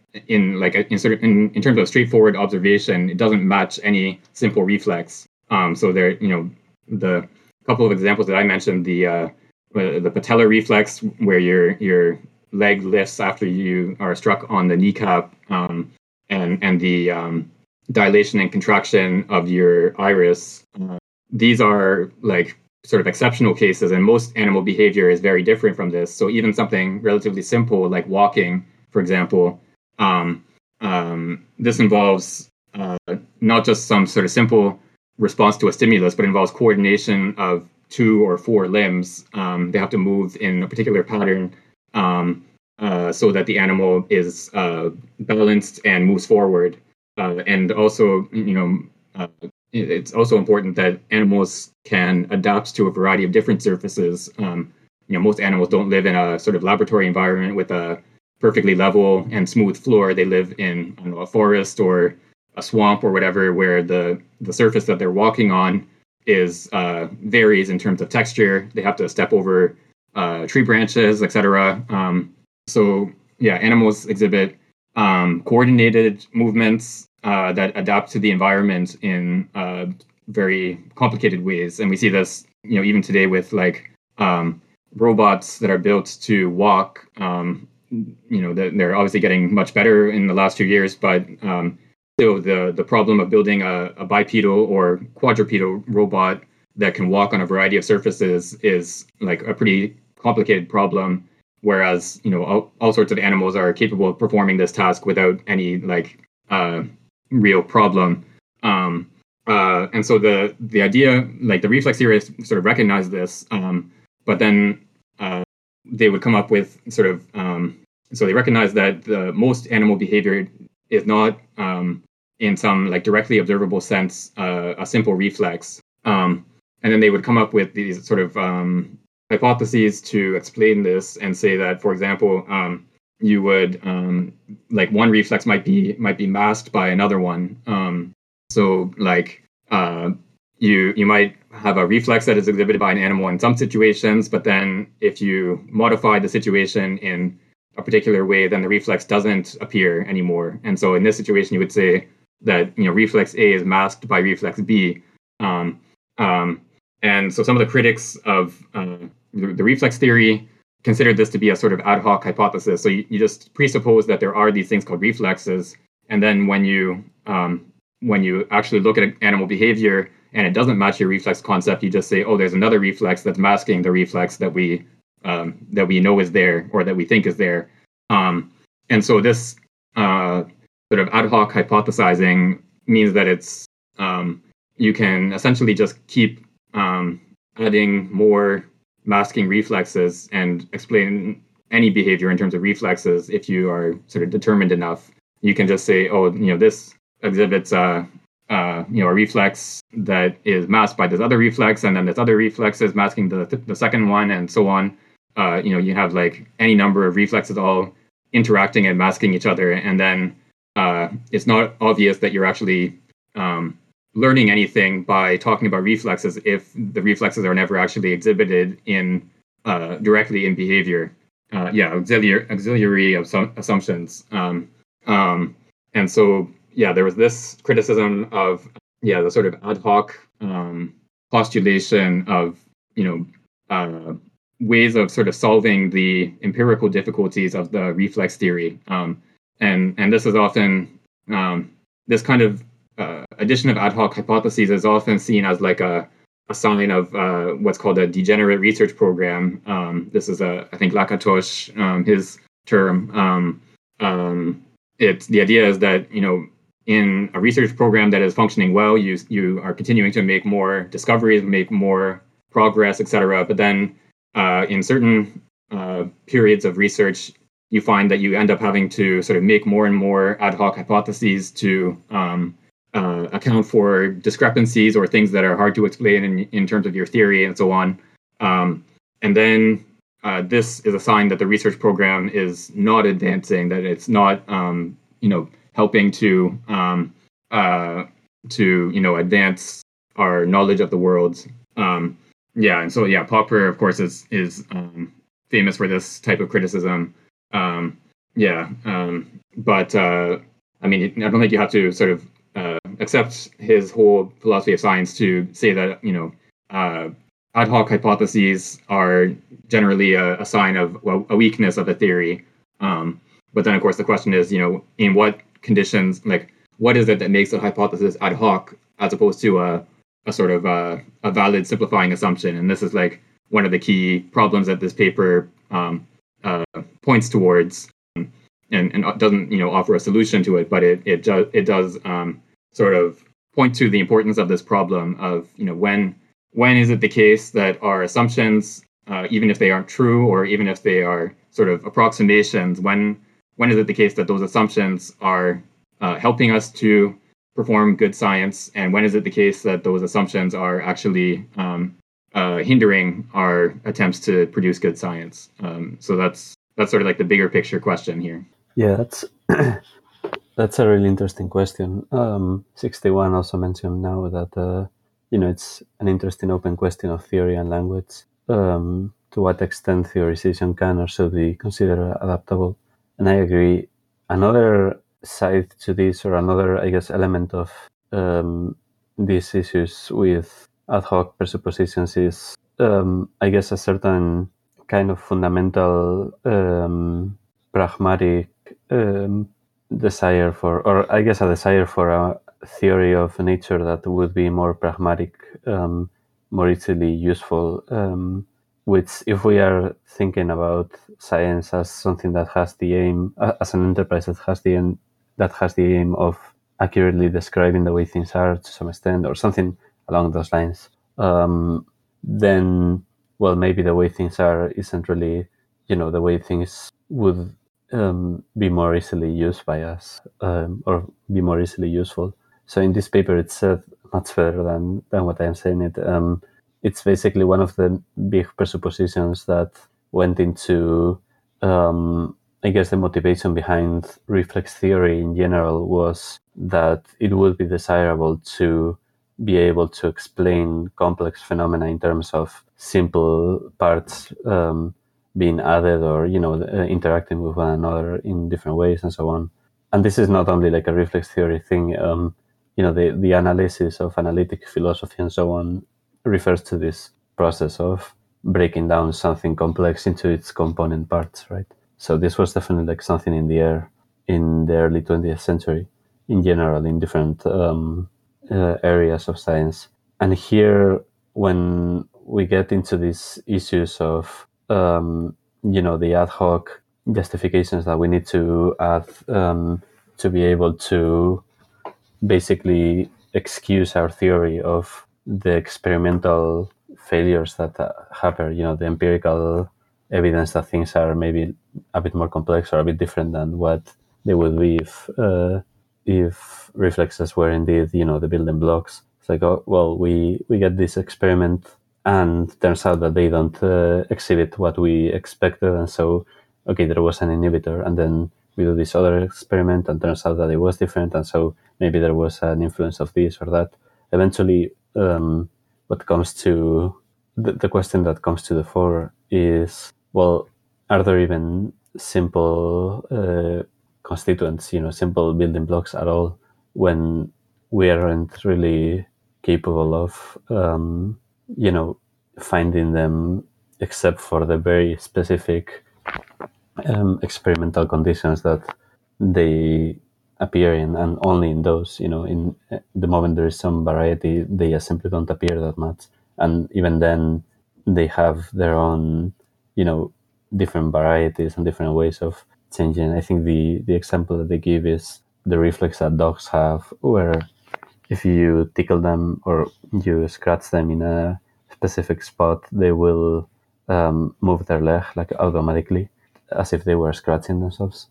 in like in sort of in, in terms of straightforward observation, it doesn't match any simple reflex. Um, so there, you know, the couple of examples that I mentioned, the uh, the patellar reflex, where your your leg lifts after you are struck on the kneecap, um, and and the um, dilation and contraction of your iris. Uh, these are like sort of exceptional cases, and most animal behavior is very different from this. So even something relatively simple like walking, for example, um, um, this involves uh, not just some sort of simple response to a stimulus, but involves coordination of two or four limbs. Um, they have to move in a particular pattern um, uh, so that the animal is uh, balanced and moves forward. Uh, and also, you know, uh, it's also important that animals can adapt to a variety of different surfaces. Um, you know, most animals don't live in a sort of laboratory environment with a perfectly level and smooth floor. They live in, I don't know, a forest or a swamp or whatever, where the the surface that they're walking on is uh, varies in terms of texture. They have to step over uh, tree branches, et cetera. Um, so yeah, animals exhibit um, coordinated movements uh, that adapt to the environment in uh, very complicated ways, and we see this, you know, even today with like um, robots that are built to walk. Um, you know, they're obviously getting much better in the last few years, but um, still the the problem of building a, a bipedal or quadrupedal robot that can walk on a variety of surfaces is like a pretty complicated problem. Whereas, you know, all, all sorts of animals are capable of performing this task without any like uh, real problem. Um, uh, and so the the idea, like the reflex theorists, sort of recognize this, um, but then uh, they would come up with sort of um, so they recognize that the most animal behavior is not um, in some like directly observable sense uh, a simple reflex, um, and then they would come up with these sort of um, hypotheses to explain this and say that, for example, um, you would um, like one reflex might be might be masked by another one. Um, so like uh, you you might have a reflex that is exhibited by an animal in some situations, but then if you modify the situation in a particular way, then the reflex doesn't appear anymore. And so in this situation, you would say that, you know, reflex A is masked by reflex B. Um, um, and so some of the critics of uh, the, the reflex theory considered this to be a sort of ad hoc hypothesis. So you, you just presuppose that there are these things called reflexes, and then when you um, when you actually look at animal behavior and it doesn't match your reflex concept, you just say, oh, there's another reflex that's masking the reflex that we um, that we know is there or that we think is there. Um, and so this uh, sort of ad hoc hypothesizing means that it's um, you can essentially just keep um, adding more masking reflexes and explain any behavior in terms of reflexes if you are sort of determined enough. You can just say, oh, you know, this exhibits a, uh, you know, a reflex that is masked by this other reflex, and then this other reflex is masking the the second one, and so on. Uh, you know, you have like any number of reflexes all interacting and masking each other, and then uh, it's not obvious that you're actually um, learning anything by talking about reflexes if the reflexes are never actually exhibited in uh, directly in behavior. Uh, yeah, auxiliary auxiliary assum- assumptions. Um, um, and so, yeah, there was this criticism of yeah the sort of ad hoc um, postulation of you know uh, ways of sort of solving the empirical difficulties of the reflex theory. Um, and and this is often um, this kind of uh, addition of ad hoc hypotheses is often seen as like a a sign of uh, what's called a degenerate research program. Um, this is a I think Lakatos, um, his term. Um, um, it's the idea is that you know in a research program that is functioning well, you you are continuing to make more discoveries, make more progress, et cetera. But then uh, in certain uh, periods of research, you find that you end up having to sort of make more and more ad hoc hypotheses to um, uh, account for discrepancies or things that are hard to explain in, in terms of your theory and so on. Um, and then uh, this is a sign that the research program is not advancing, that it's not, um, you know, helping to um, uh, to you know advance our knowledge of the world. Um, yeah, and so yeah, Popper, of course, is is um, famous for this type of criticism. Um, yeah. Um, but uh, I mean, I don't think you have to sort of uh, accept his whole philosophy of science to say that, you know, uh, ad hoc hypotheses are generally a, a sign of, well, a weakness of a theory. Um, but then, of course, the question is, you know, in what conditions, like, what is it that makes a hypothesis ad hoc as opposed to a, a sort of a, a valid simplifying assumption? And this is like one of the key problems that this paper um, uh, points towards, um, and, and doesn't, you know, offer a solution to it, but it it, ju- it does um, sort of point to the importance of this problem of, you know, when when is it the case that our assumptions, uh, even if they aren't true or even if they are sort of approximations, when when is it the case that those assumptions are uh, helping us to perform good science, and when is it the case that those assumptions are actually um, uh, hindering our attempts to produce good science? Um, so that's that's sort of like the bigger picture question here. Yeah, that's that's a really interesting question. Um, sixty-one also mentioned now that uh, you know, it's an interesting open question of theory and language. Um, to what extent theorization can or should be considered adaptable? And I agree. Another side to this, or another, I guess, element of um, these issues with ad hoc presuppositions is, um, I guess, a certain kind of fundamental um, pragmatic um, desire for, or I guess a desire for a theory of nature that would be more pragmatic, um, more easily useful, um, which, if we are thinking about science as something that has the aim, uh, as an enterprise that has the aim, that has the aim of accurately describing the way things are to some extent, or something along those lines, um, then, well, maybe the way things are isn't really, you know, the way things would um, be more easily used by us, um, or be more easily useful. So in this paper, it's said much better than, than what I'm saying it. Um, it's basically one of the big presuppositions that went into, um, I guess, the motivation behind reflex theory in general was that it would be desirable to be able to explain complex phenomena in terms of simple parts um, being added, or, you know, uh, interacting with one another in different ways and so on. And this is not only like a reflex theory thing. Um, you know, the, the analysis of analytic philosophy and so on refers to this process of breaking down something complex into its component parts, right? So this was definitely like something in the air in the early twentieth century in general, in different um, uh, areas of science. And here, when we get into these issues of, um, you know, the ad hoc justifications that we need to add um, to be able to basically excuse our theory of the experimental failures that uh, happen, you know, the empirical evidence that things are maybe a bit more complex or a bit different than what they would be if uh, if reflexes were indeed, you know, the building blocks. It's like, oh, well, we we get this experiment and turns out that they don't uh, exhibit what we expected, and so okay, there was an inhibitor, and then we do this other experiment and turns out that it was different, and so maybe there was an influence of this or that. Eventually, um, what comes to the, the question that comes to the fore is, well, are there even simple uh, constituents, you know, simple building blocks at all, when we aren't really capable of, um, you know, finding them, except for the very specific um, experimental conditions that they appear in, and only in those, you know, in uh, the moment there is some variety, they just simply don't appear that much. And even then, they have their own, you know, different varieties and different ways of changing. I think the, the example that they give is the reflex that dogs have, where if you tickle them or you scratch them in a specific spot, they will um, move their leg like automatically, as if they were scratching themselves.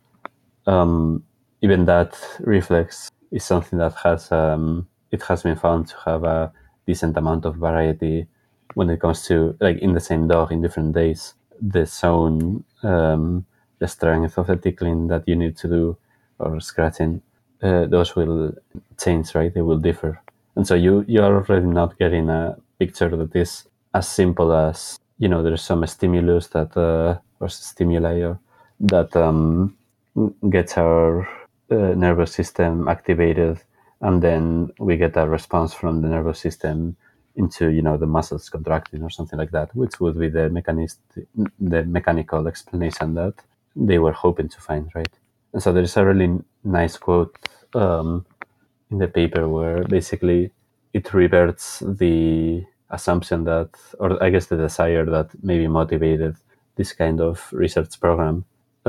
Um, even that reflex is something that has um, it has been found to have a decent amount of variety when it comes to, like, in the same dog in different days, the zone, um, the strength of the tickling that you need to do or scratching, uh, those will change, right? They will differ, and so you you are already not getting a picture that is as simple as, you know, there's some stimulus that uh, or stimuli or that um, gets our uh, nervous system activated, and then we get a response from the nervous system into, you know, the muscles contracting or something like that, which would be the mechanist, the mechanical explanation that they were hoping to find, right? And so there is a really nice quote um, in the paper where basically it reverts the assumption that, or I guess the desire that maybe motivated this kind of research program,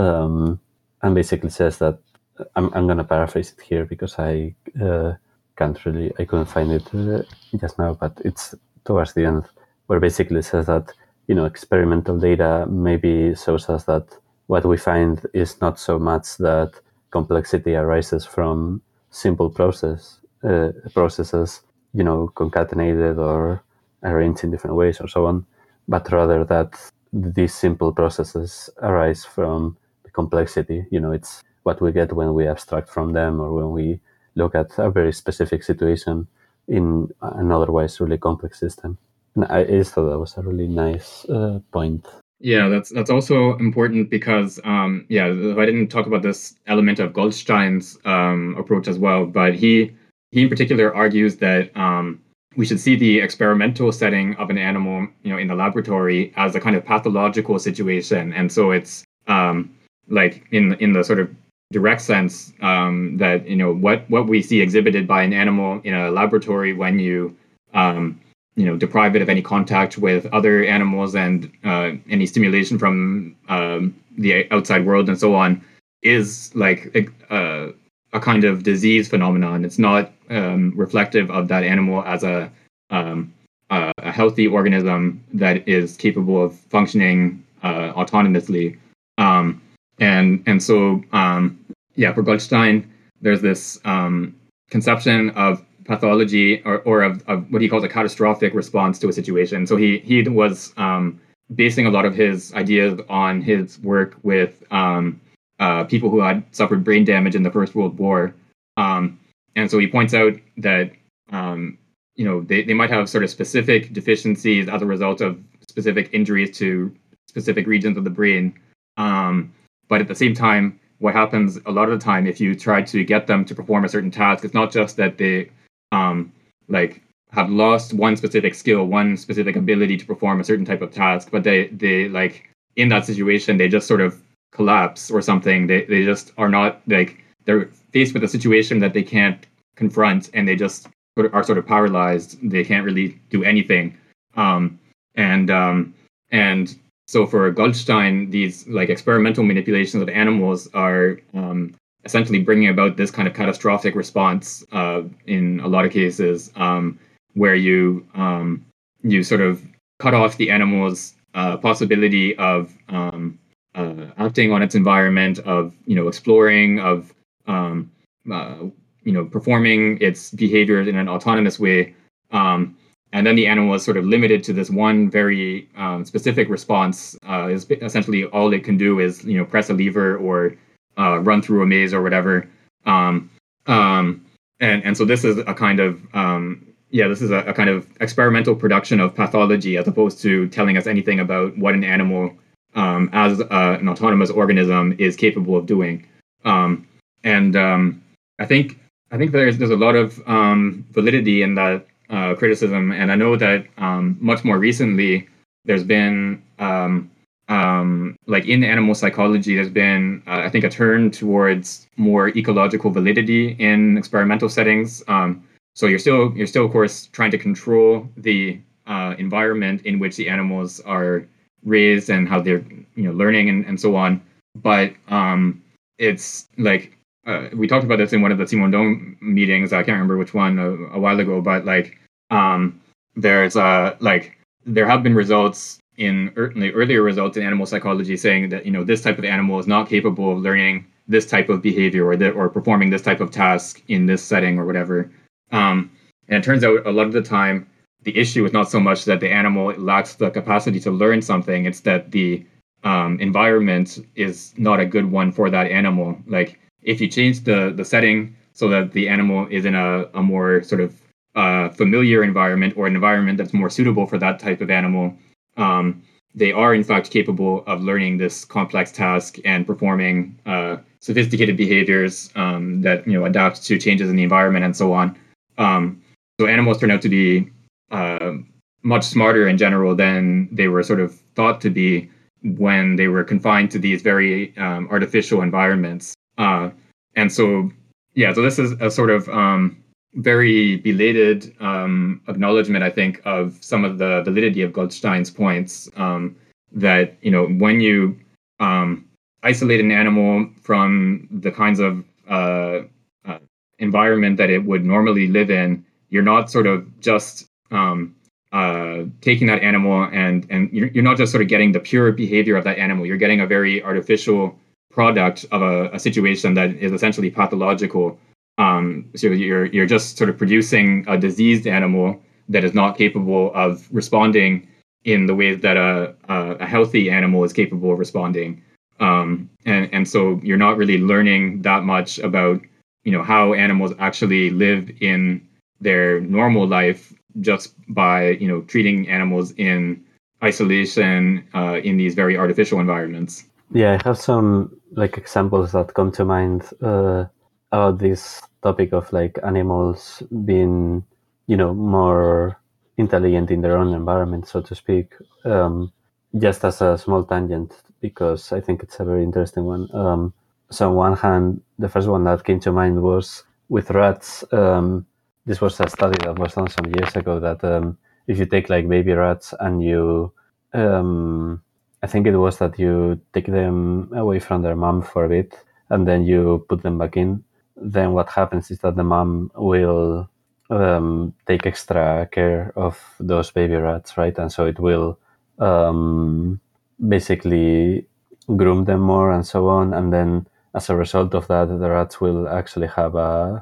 um, and basically says that, I'm, I'm going to paraphrase it here because I uh, can't really, I couldn't find it uh, just now, but it's towards the end, where basically says that, you know, experimental data maybe shows us that what we find is not so much that complexity arises from simple process uh, processes, you know, concatenated or arranged in different ways or so on, but rather that these simple processes arise from the complexity. You know, it's what we get when we abstract from them or when we look at a very specific situation in an otherwise really complex system. And I just thought that was a really nice uh, point. Yeah, that's that's also important because um, yeah, I didn't talk about this element of Goldstein's um, approach as well, but he he in particular argues that um, we should see the experimental setting of an animal, you know, in the laboratory as a kind of pathological situation, and so it's um, like in in the sort of direct sense um, that, you know, what what we see exhibited by an animal in a laboratory when you um, you know, deprive it of any contact with other animals and uh, any stimulation from um, the outside world and so on, is like a, a kind of disease phenomenon. It's not um, reflective of that animal as a um, a, a healthy organism that is capable of functioning uh, autonomously. Um, and and so um, yeah, for Goldstein, there's this um, conception of pathology or, or of, of what he calls a catastrophic response to a situation. So he he was um, basing a lot of his ideas on his work with um, uh, people who had suffered brain damage in the First World War. Um, and so he points out that um, you know they, they might have sort of specific deficiencies as a result of specific injuries to specific regions of the brain. Um, but at the same time, what happens a lot of the time if you try to get them to perform a certain task, it's not just that they um, like have lost one specific skill, one specific ability to perform a certain type of task, but they they like in that situation they just sort of collapse or something. They they just are not like they're faced with a situation that they can't confront, and they just sort of are sort of paralyzed. They can't really do anything. Um, and um, and so for Goldstein, these like experimental manipulations of animals are um, essentially bringing about this kind of catastrophic response uh, in a lot of cases, um, where you um, you sort of cut off the animal's uh, possibility of um, uh, acting on its environment, of you know exploring, of um, uh, you know performing its behaviors in an autonomous way, um, and then the animal is sort of limited to this one very um, specific response. Uh, is essentially all it can do is you know press a lever or Uh, run through a maze or whatever, um, um, and and so this is a kind of um, yeah, this is a, a kind of experimental production of pathology as opposed to telling us anything about what an animal um, as uh, an autonomous organism is capable of doing. Um, and um, I think I think there's there's a lot of um, validity in that uh, criticism, and I know that um, much more recently there's been um, Um, like in animal psychology, there's been, uh, I think, a turn towards more ecological validity in experimental settings. Um, so you're still, you're still, of course, trying to control the uh, environment in which the animals are raised and how they're, you know, learning and, and so on. But um, it's like uh, we talked about this in one of the Simondon meetings. I can't remember which one a, a while ago, but like um, there's uh, like there have been results. In, er, in the earlier results in animal psychology saying that you know this type of animal is not capable of learning this type of behavior or that or performing this type of task in this setting or whatever. Um, and it turns out a lot of the time the issue is not so much that the animal lacks the capacity to learn something; it's that the um, environment is not a good one for that animal. Like if you change the the setting so that the animal is in a, a more sort of uh, familiar environment or an environment that's more suitable for that type of animal. Um, they are in fact capable of learning this complex task and performing uh, sophisticated behaviors um, that you know adapt to changes in the environment and so on. Um, so animals turn out to be uh, much smarter in general than they were sort of thought to be when they were confined to these very um, artificial environments. Uh, and so, yeah, so this is a sort of um, very belated um, acknowledgement, I think, of some of the validity of Goldstein's points um, that, you know, when you um, isolate an animal from the kinds of uh, uh, environment that it would normally live in, you're not sort of just um, uh, taking that animal and and you're, you're not just sort of getting the pure behavior of that animal. You're getting a very artificial product of a, a situation that is essentially pathological. Um, so you're you're just sort of producing a diseased animal that is not capable of responding in the ways that a a, a healthy animal is capable of responding. Um, and and so you're not really learning that much about you know how animals actually live in their normal life just by you know treating animals in isolation uh, in these very artificial environments. Yeah, I have some like examples that come to mind uh, about this topic of like animals being, you know, more intelligent in their own environment, so to speak. Um, just as a small tangent, because I think it's a very interesting one. Um, so on one hand, the first one that came to mind was with rats. Um, this was a study that was done some years ago that um, if you take like baby rats and you um, I think it was that you take them away from their mom for a bit and then you put them back in. Then what happens is that the mom will um, take extra care of those baby rats, right? And so it will um, basically groom them more and so on. And then as a result of that, the rats will actually have a,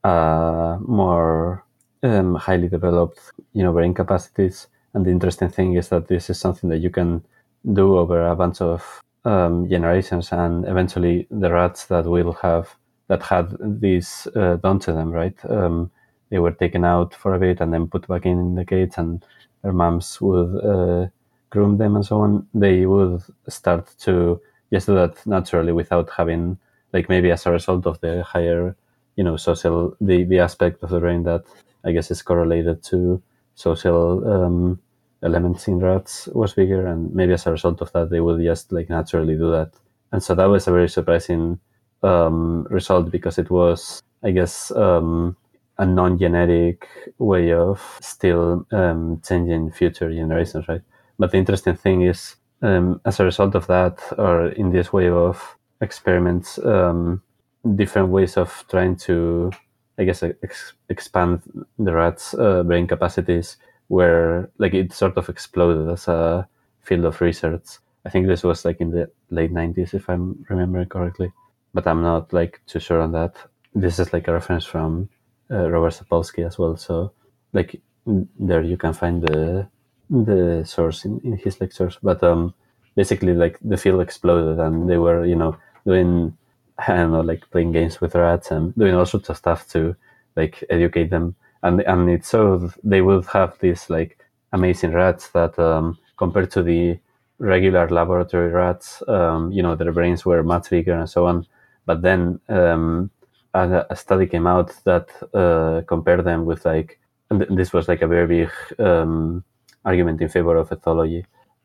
a more um, highly developed, you know, brain capacities. And the interesting thing is that this is something that you can do over a bunch of um, generations, and eventually the rats that will have that had this uh, done to them, right? Um, they were taken out for a bit and then put back in, in the cage, and their moms would uh, groom them and so on. They would start to just do that naturally without having, like maybe as a result of the higher, you know, social, the, the aspect of the brain that I guess is correlated to social um, elements in rats was bigger, and maybe as a result of that they would just like naturally do that. And so that was a very surprising um, result, because it was, I guess, um, a non-genetic way of still um, changing future generations, right? But the interesting thing is, um, as a result of that, or in this way of experiments, um, different ways of trying to, I guess, ex- expand the rats' uh, brain capacities, where like it sort of exploded as a field of research. I think this was like in the late nineties, if I'm remembering correctly, but I'm not like too sure on that. This is like a reference from uh, Robert Sapolsky as well. So like there you can find the the source in, in his lectures. But um, basically like the field exploded, and they were, you know, doing, I don't know, like playing games with rats and doing all sorts of stuff to like educate them. And and it's so they would have these like amazing rats that um, compared to the regular laboratory rats, um, you know, their brains were much bigger and so on. But then um, a, a study came out that uh, compared them with like, and this was like a very big um, argument in favor of ethology.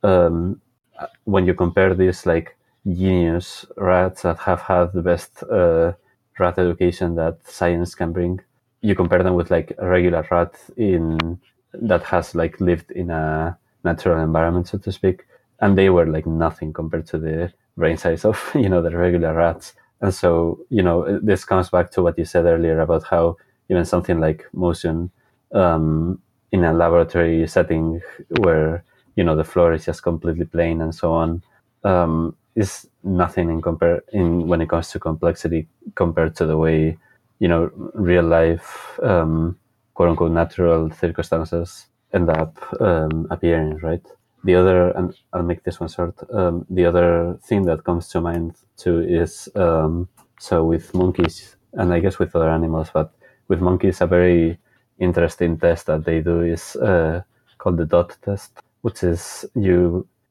Um, when you compare these like genius rats that have had the best uh, rat education that science can bring, you compare them with like a regular rat in that has like lived in a natural environment, so to speak, and they were like nothing compared to the brain size of, you know, the regular rats. And so, you know, this comes back to what you said earlier about how even something like motion um, in a laboratory setting where, you know, the floor is just completely plain and so on, um, is nothing in compare in when it comes to complexity compared to the way, you know, real life, um, quote unquote, natural circumstances end up um, appearing, right? The other, and I'll make this one short, um, the other thing that comes to mind too is, um, so with monkeys, and I guess with other animals, but with monkeys, a very interesting test that they do is uh, called the dot test, which is you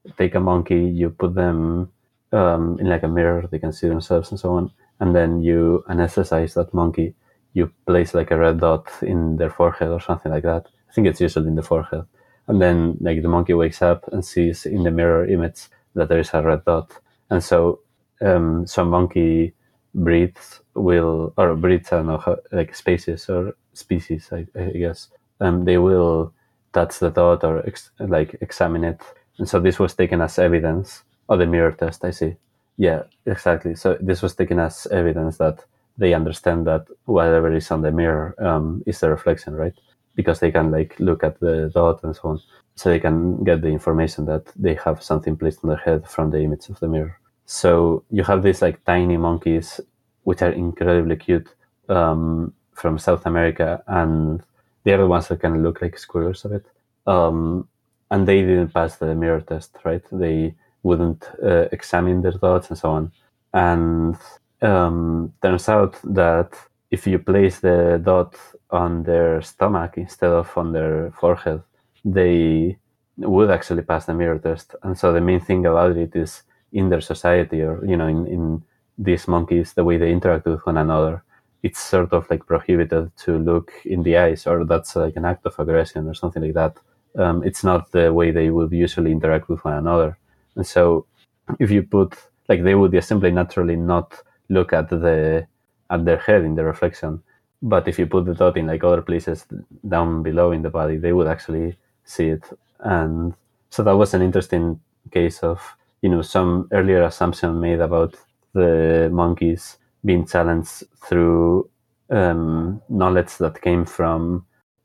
take a monkey, you put them um, in like a mirror, they can see themselves and so on, and then you anesthetize that monkey. You place like a red dot in their forehead or something like that. I think it's usually in the forehead. And then like the monkey wakes up and sees in the mirror image that there is a red dot. And so um, some monkey breeds will, or breeds, I don't know, how, like species or species, I, I guess, um, they will touch the dot or ex- like examine it. And so this was taken as evidence. Oh, the mirror test, I see. Yeah, exactly. So this was taken as evidence that they understand that whatever is on the mirror um, is the reflection, right? Because they can like look at the dot and so on. So they can get the information that they have something placed on their head from the image of the mirror. So you have these like tiny monkeys, which are incredibly cute, um, from South America, and they are the ones that kind of look like squirrels a bit. Um, and they didn't pass the mirror test, right? They wouldn't uh, examine their dots and so on. And um, turns out that if you place the dot on their stomach instead of on their forehead, they would actually pass the mirror test. And so the main thing about it is in their society, or you know, in, in these monkeys, the way they interact with one another, it's sort of like prohibited to look in the eyes, or that's like an act of aggression or something like that. Um, it's not the way they would usually interact with one another. And so if you put, like, they would just simply naturally not look at the at their head in the reflection. But if you put the dot in like other places down below in the body, they would actually see it. And so that was an interesting case of, you know, some earlier assumption made about the monkeys being challenged through um, knowledge that came from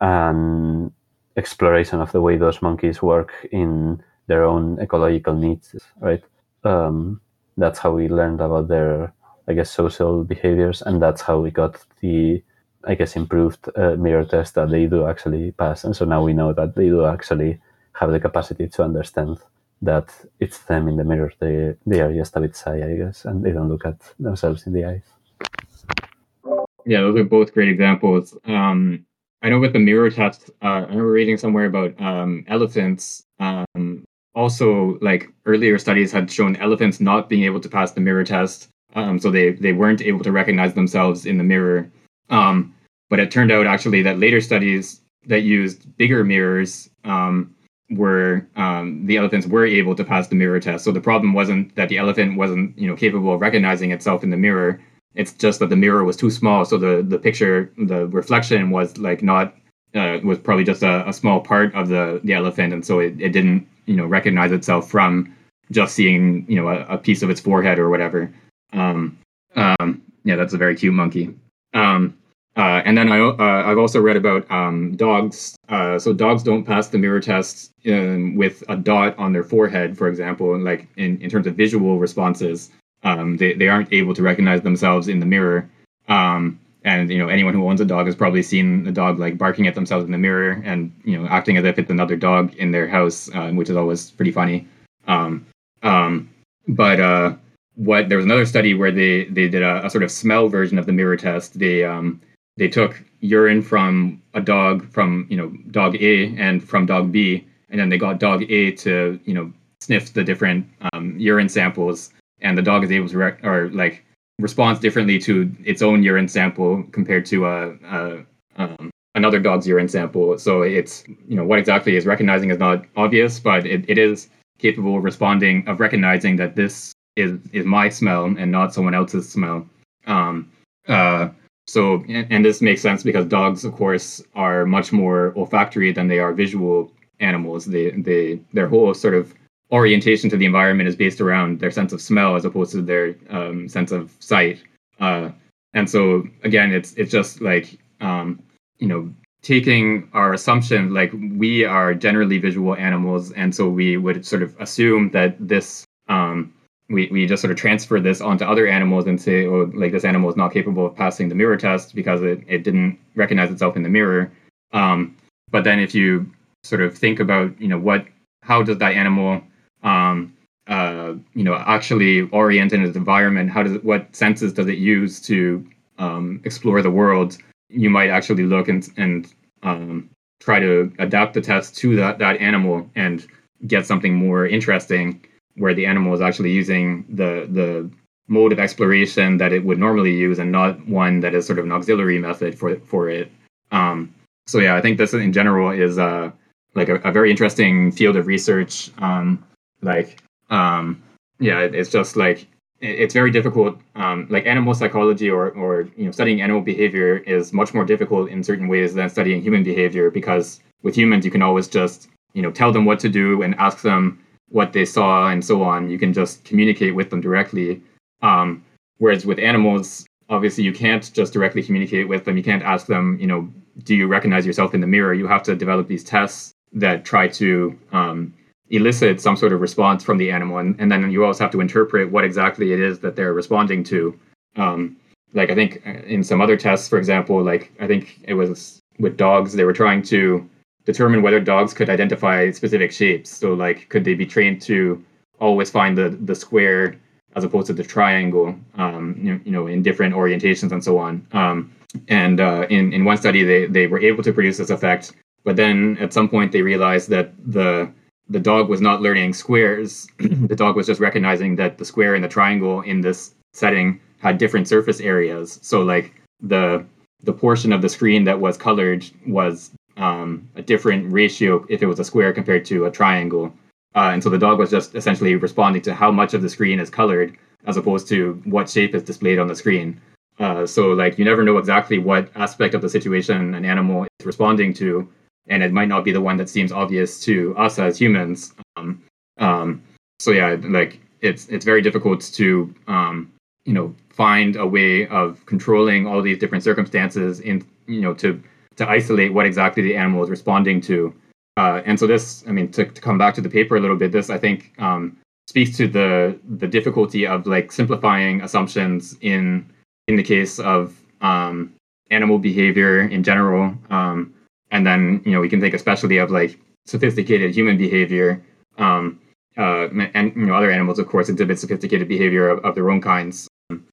an exploration of the way those monkeys work in their own ecological needs, right? Um, that's how we learned about their, I guess, social behaviors, and that's how we got the, I guess, improved uh, mirror test that they do actually pass. And so now we know that they do actually have the capacity to understand that it's them in the mirror. They they are just a bit shy, I guess, and they don't look at themselves in the eyes. Yeah, those are both great examples. Um, I know with the mirror test, uh, I remember reading somewhere about um, elephants. Um, also, like earlier studies had shown elephants not being able to pass the mirror test, um, so they they weren't able to recognize themselves in the mirror. Um, but it turned out actually that later studies that used bigger mirrors um, were um, the elephants were able to pass the mirror test. So the problem wasn't that the elephant wasn't, you know, capable of recognizing itself in the mirror. It's just that the mirror was too small, so the the picture, the reflection was like not uh, was probably just a, a small part of the the elephant, and so it, it didn't, you know, recognize itself from just seeing, you know, a, a piece of its forehead or whatever. Um, um, yeah, that's a very cute monkey. Um, uh, and then I uh, I've also read about um, dogs. Uh, so dogs don't pass the mirror test um, with a dot on their forehead, for example, like in, in terms of visual responses. Um, they, they aren't able to recognize themselves in the mirror. Um, and, you know, anyone who owns a dog has probably seen a dog like barking at themselves in the mirror and, you know, acting as if it's another dog in their house, uh, which is always pretty funny. Um, um, but uh, what there was another study where they, they did a, a sort of smell version of the mirror test. They um, they took urine from a dog from, you know, dog A and from dog B, and then they got dog A to, you know, sniff the different um, urine samples, and the dog is able to rec- or like responds differently to its own urine sample compared to a, a um, another dog's urine sample. So it's, you know, what exactly is recognizing is not obvious, but it, it is capable of responding, of recognizing that this is is my smell and not someone else's smell. Um, uh, so and, and this makes sense because dogs, of course, are much more olfactory than they are visual animals. They they their whole sort of orientation to the environment is based around their sense of smell as opposed to their um, sense of sight. Uh, and so again, it's it's just like um, you know, taking our assumption, like we are generally visual animals, and so we would sort of assume that this um, we we just sort of transfer this onto other animals and say, oh, like this animal is not capable of passing the mirror test because it, it didn't recognize itself in the mirror. Um, but then if you sort of think about, you know, what how does that animal um, uh, you know, actually orient in its environment? How does it, what senses does it use to um, explore the world? You might actually look and and um, try to adapt the test to that that animal. And get something more interesting, where the animal is actually using the the mode of exploration that it would normally use, and not one that is sort of an auxiliary method for for it. Um, so yeah, I think this in general is uh, like a, a very interesting field of research. Um, like um, yeah, it, it's just like it, it's very difficult. Um, like animal psychology or or you know studying animal behavior is much more difficult in certain ways than studying human behavior, because with humans you can always just you know tell them what to do and ask them what they saw and so on. You can just communicate with them directly. Um, whereas with animals, obviously you can't just directly communicate with them. You can't ask them, you know, do you recognize yourself in the mirror? You have to develop these tests that try to um, elicit some sort of response from the animal. And, and then you also have to interpret what exactly it is that they're responding to. Um, like I think in some other tests, for example, like I think it was with dogs, they were trying to determine whether dogs could identify specific shapes. So like, could they be trained to always find the, the square as opposed to the triangle, um, you, know, you know, in different orientations and so on. Um, and uh, in, in one study, they, they were able to produce this effect, but then at some point they realized that the the dog was not learning squares. The dog was just recognizing that the square and the triangle in this setting had different surface areas. So like the the portion of the screen that was colored was um, a different ratio if it was a square compared to a triangle. Uh, and so the dog was just essentially responding to how much of the screen is colored as opposed to what shape is displayed on the screen. Uh, so like you never know exactly what aspect of the situation an animal is responding to, and it might not be the one that seems obvious to us as humans. Um, um, so yeah, like it's it's very difficult to um, you know find a way of controlling all these different circumstances in you know to to isolate what exactly the animal is responding to. Uh, and so this, I mean, to, to come back to the paper a little bit, this I think um, speaks to the the difficulty of like simplifying assumptions in in the case of um, animal behavior in general, um, and then you know we can think especially of like sophisticated human behavior, um, uh, and you know other animals of course exhibit sophisticated behavior of, of their own kinds,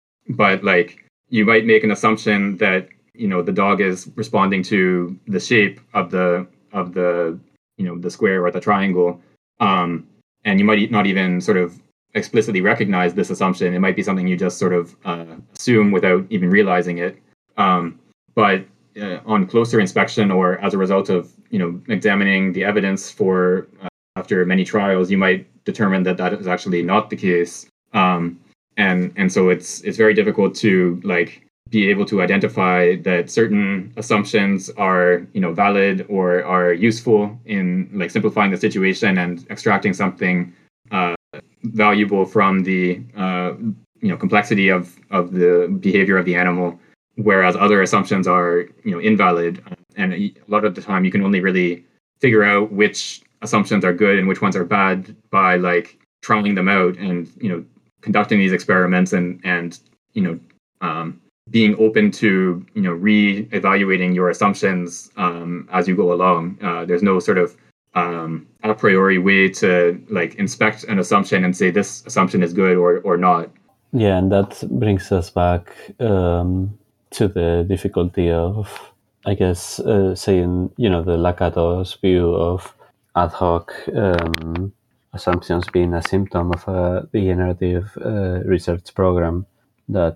but like you might make an assumption that you know the dog is responding to the shape of the of the you know the square or the triangle, um, and you might not even sort of explicitly recognize this assumption. It might be something you just sort of uh, assume without even realizing it. Um, but uh, on closer inspection, or as a result of you know examining the evidence for uh, after many trials, you might determine that that is actually not the case. Um, and and so it's it's very difficult to like be able to identify that certain assumptions are you know valid or are useful in like simplifying the situation and extracting something uh, valuable from the uh, you know complexity of of the behavior of the animal, whereas other assumptions are you know invalid. And a lot of the time, you can only really figure out which assumptions are good and which ones are bad by like trying them out and you know conducting these experiments and and you know um, being open to you know re-evaluating your assumptions um, as you go along. Uh, there's no sort of um, a priori way to like inspect an assumption and say this assumption is good or or not. Yeah, and that brings us back um, to the difficulty of, I guess, uh, saying you know the Lakato's view of ad hoc um, assumptions being a symptom of a degenerative uh, research program. That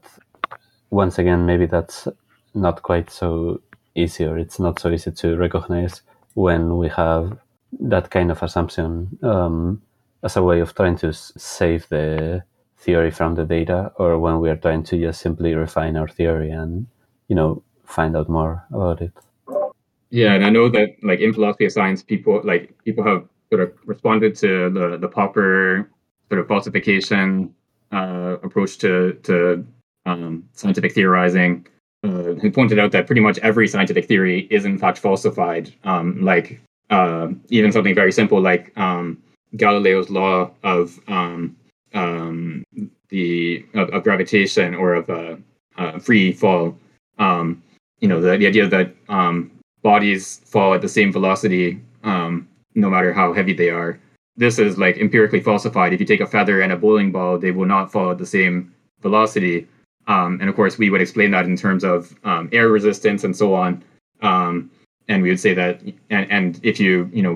once again, maybe that's not quite so easy, or it's not so easy to recognize when we have that kind of assumption um, as a way of trying to s- save the theory from the data, or when we are trying to just simply refine our theory and you know find out more about it. Yeah, and I know that like in philosophy of science, people like people have sort of responded to the the Popper sort of falsification uh, approach to to um, scientific theorizing, uh, and pointed out that pretty much every scientific theory is in fact falsified. Um, like uh, even something very simple like um, Galileo's law of um, um, the of, of gravitation or of uh, uh, free fall. Um, you know the, the idea that um, bodies fall at the same velocity, um, no matter how heavy they are. This is like empirically falsified. If you take a feather and a bowling ball, they will not fall at the same velocity. Um, and of course, we would explain that in terms of um, air resistance and so on. Um, and we would say that, and, and if you, you know,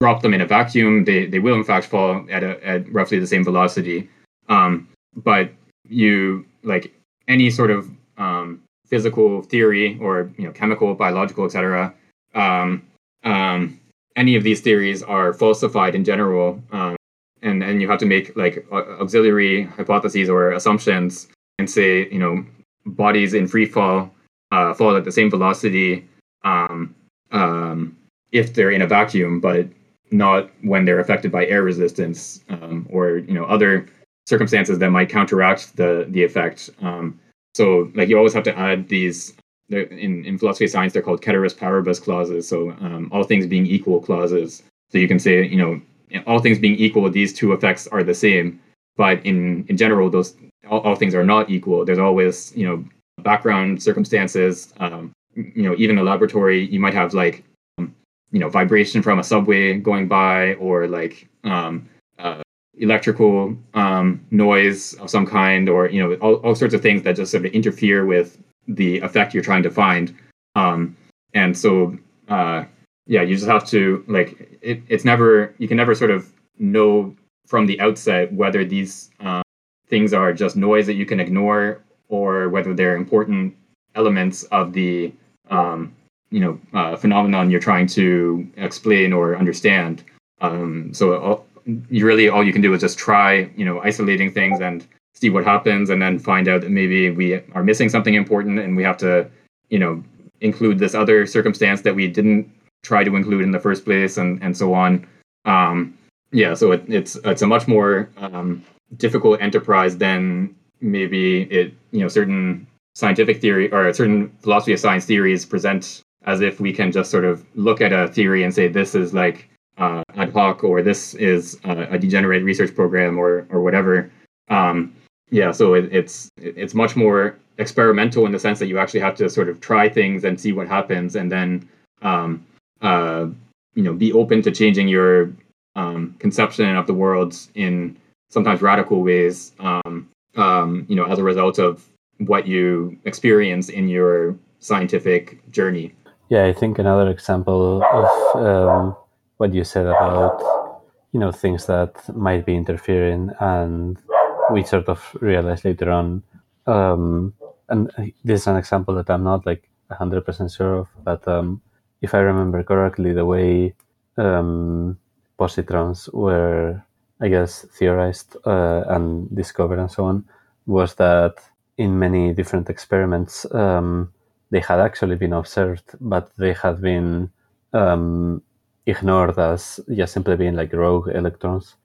drop them in a vacuum, they, they will in fact fall at a, at roughly the same velocity. Um, but you like any sort of um, physical theory or you know chemical, biological, et cetera. Um, um, any of these theories are falsified in general, um, and and you have to make like auxiliary hypotheses or assumptions and say you know bodies in free fall uh, fall at the same velocity um, um, if they're in a vacuum, but not when they're affected by air resistance um, or you know other circumstances that might counteract the the effect. Um, so like you always have to add these in in philosophy of science they're called ceteris paribus clauses. So um, all things being equal clauses. So you can say you know all things being equal, these two effects are the same. But in in general, those all, all things are not equal. There's always you know background circumstances. Um, you know even in a laboratory you might have like um, you know vibration from a subway going by or like um, uh, electrical um, noise of some kind, or you know all, all sorts of things that just sort of interfere with the effect you're trying to find. Um, and so uh, yeah, you just have to like it, it's never you can never sort of know from the outset whether these um, things are just noise that you can ignore or whether they're important elements of the um, you know uh, phenomenon you're trying to explain or understand. Um, so all, you really all you can do is just try you know isolating things and see what happens, and then find out that maybe we are missing something important and we have to you know include this other circumstance that we didn't try to include in the first place, and and so on. Um, yeah, so it, it's it's a much more um, difficult enterprise than maybe it you know certain scientific theory or certain philosophy of science theories present, as if we can just sort of look at a theory and say this is like uh, ad hoc, or this is uh, a degenerate research program, or or whatever. Um, yeah, so it, it's it's much more experimental in the sense that you actually have to sort of try things and see what happens, and then um, uh, you know be open to changing your um, conception of the world in sometimes radical ways. Um, um, you know, as a result of what you experience in your scientific journey. Yeah, I think another example of um, what you said about you know things that might be interfering, and we sort of realized later on, um, and this is an example that I'm not like one hundred percent sure of, but um, if I remember correctly, the way um, positrons were, I guess, theorized uh, and discovered and so on, was that in many different experiments, um, they had actually been observed, but they had been um, ignored as just simply being like rogue electrons.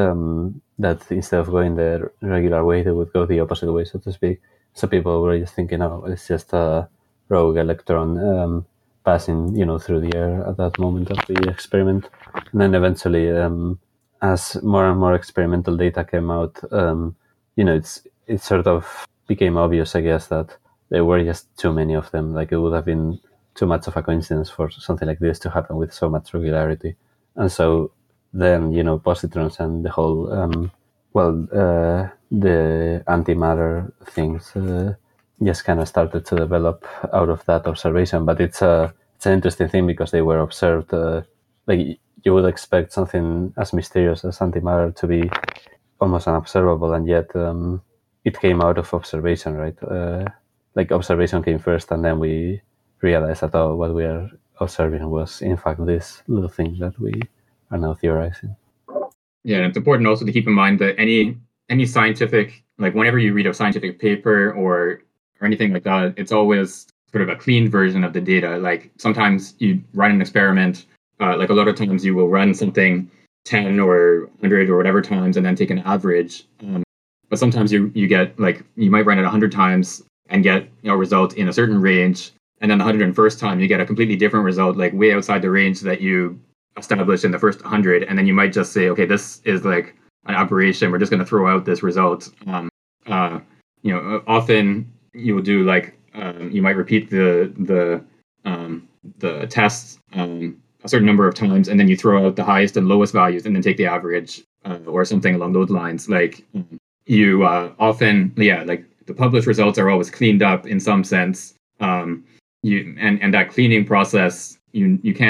Um, that instead of going the regular way, they would go the opposite way, so to speak. So people were just thinking, oh, it's just a rogue electron um, passing, you know, through the air at that moment of the experiment. And then eventually, um, as more and more experimental data came out, um, you know, it's it sort of became obvious, I guess, that there were just too many of them. Like it would have been too much of a coincidence for something like this to happen with so much regularity. And so then, you know, positrons and the whole, um, well, uh, the antimatter things uh, just kind of started to develop out of that observation. But it's a it's an interesting thing because they were observed. Uh, like you would expect something as mysterious as antimatter to be almost unobservable, and yet um, it came out of observation, right? Uh, like observation came first, and then we realized that oh, what we are observing was in fact this little thing that we are now theorizing. Yeah, and it's important also to keep in mind that any any scientific, like whenever you read a scientific paper or or anything like that, it's always sort of a clean version of the data. Like sometimes you run an experiment, uh, like a lot of times you will run something ten or one hundred or whatever times and then take an average. Um, but sometimes you you get like you might run it one hundred times and get you know, a result in a certain range, and then the one hundred first time you get a completely different result, like way outside the range that you established in the first one hundred, and then you might just say, okay, this is like an aberration. We're just going to throw out this result. Um, uh, you know, often you will do like um, you might repeat the the um, the tests um, a certain number of times, and then you throw out the highest and lowest values, and then take the average uh, or something along those lines. Like you uh, often, yeah, like the published results are always cleaned up in some sense. Um, you and and that cleaning process, you you can't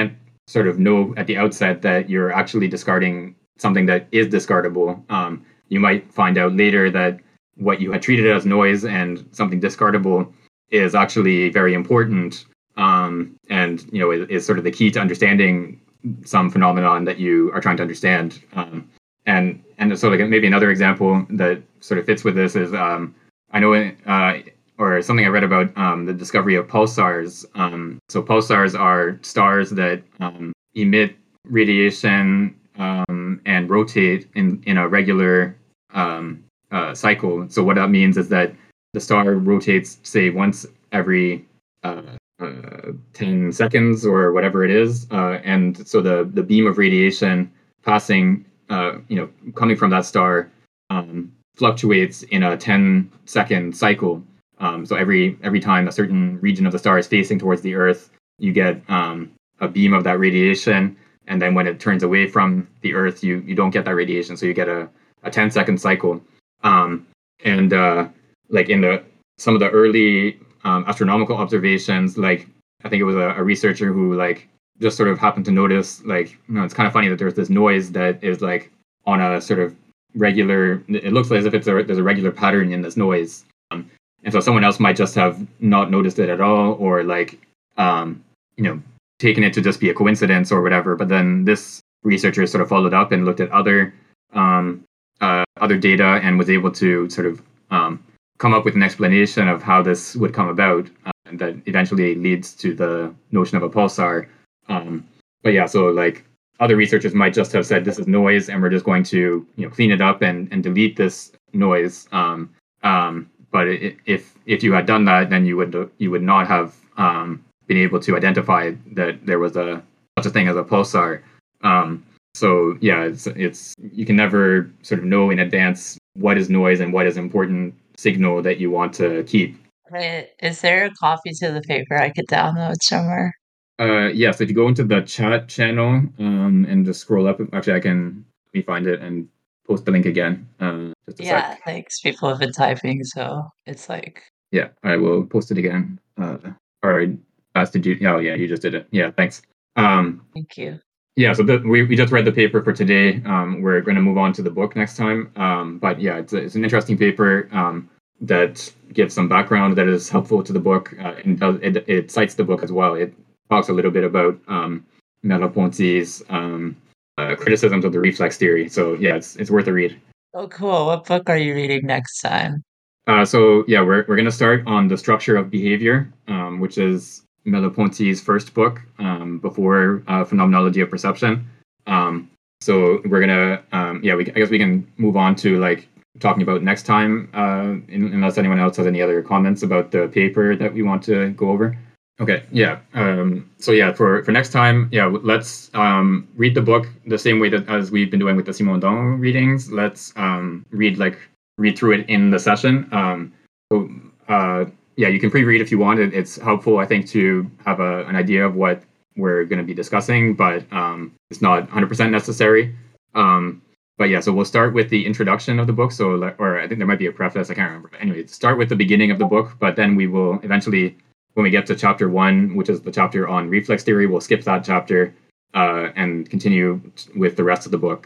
sort of know at the outset that you're actually discarding something that is discardable. Um, you might find out later that what you had treated as noise and something discardable is actually very important, um, and you know is, is sort of the key to understanding some phenomenon that you are trying to understand. Um, and and so like maybe another example that sort of fits with this is um, I know uh, or something I read about um, the discovery of pulsars. Um, so pulsars are stars that um, emit radiation um, and rotate in in a regular um, uh, cycle. So what that means is that the star rotates, say, once every uh, uh, ten seconds or whatever it is, uh, and so the the beam of radiation passing, uh, you know, coming from that star um, fluctuates in a ten second cycle. Um, so every every time a certain region of the star is facing towards the Earth, you get um, a beam of that radiation, and then when it turns away from the Earth, you you don't get that radiation, so you get a a ten second cycle. Um, and uh, like in the some of the early um, astronomical observations, like I think it was a, a researcher who like just sort of happened to notice, like, you know, it's kind of funny that there's this noise that is like on a sort of regular. It looks like as if it's a there's a regular pattern in this noise, um, and so someone else might just have not noticed it at all, or like um, you know taken it to just be a coincidence or whatever. But then this researcher sort of followed up and looked at other um, uh, other data and was able to sort of um, come up with an explanation of how this would come about, uh, and that eventually leads to the notion of a pulsar. Um, but yeah, so like other researchers might just have said this is noise, and we're just going to you know clean it up and, and delete this noise. Um, um, but it, if if you had done that, then you would you would not have um, been able to identify that there was a such a thing as a pulsar. Um, so yeah, it's it's you can never sort of know in advance what is noise and what is important signal that you want to keep. Wait, is there a copy to the paper I could download somewhere? Uh, yeah, so if you go into the chat channel um, and just scroll up, actually I can let me find it and post the link again. Uh, just a Yeah, sec. thanks. People have been typing, so it's like Yeah, I will post it again. Uh, or asked did you? Oh yeah, you just did it. Yeah, thanks. Um, thank you. yeah, so the, we we just read the paper for today. Um, we're going to move on to the book next time. Um, but yeah, it's a, it's an interesting paper um, that gives some background that is helpful to the book, uh, and does, it it cites the book as well. It talks a little bit about um, Merleau-Ponty's um, uh, criticisms of the reflex theory. So yeah, it's it's worth a read. Oh, cool. What book are you reading next time? Uh, so yeah, we're we're going to start on the structure of behavior, um, which is Merleau-Ponty's first book um, before uh, Phenomenology of Perception. Um, so we're gonna um, yeah, we I guess we can move on to like talking about next time, uh, in, unless anyone else has any other comments about the paper that we want to go over. Okay, yeah. Um, so yeah, for, for next time, yeah, let's um, read the book the same way that as we've been doing with the Simondon readings. Let's um, read like read through it in the session. Um, so uh, yeah, you can pre-read if you want. It, it's helpful, I think, to have a, an idea of what we're going to be discussing, but um, it's not one hundred percent necessary. Um, but yeah, so we'll start with the introduction of the book. So, or I think there might be a preface. I can't remember. But anyway, start with the beginning of the book, but then we will eventually, when we get to chapter one, which is the chapter on reflex theory, we'll skip that chapter uh, and continue with the rest of the book.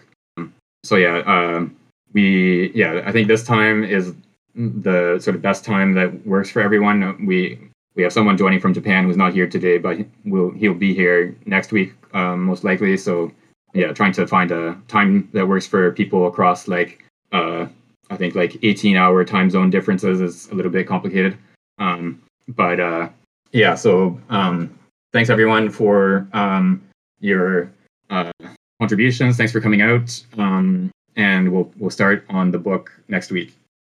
So yeah, uh, we yeah, I think this time is the sort of best time that works for everyone. We we have someone joining from Japan who's not here today, but will he'll be here next week um, most likely. So yeah, trying to find a time that works for people across like uh, I think like eighteen hour time zone differences is a little bit complicated. Um, But uh, yeah, so um, thanks everyone for um, your uh, contributions. Thanks for coming out, um, and we'll we'll start on the book next week.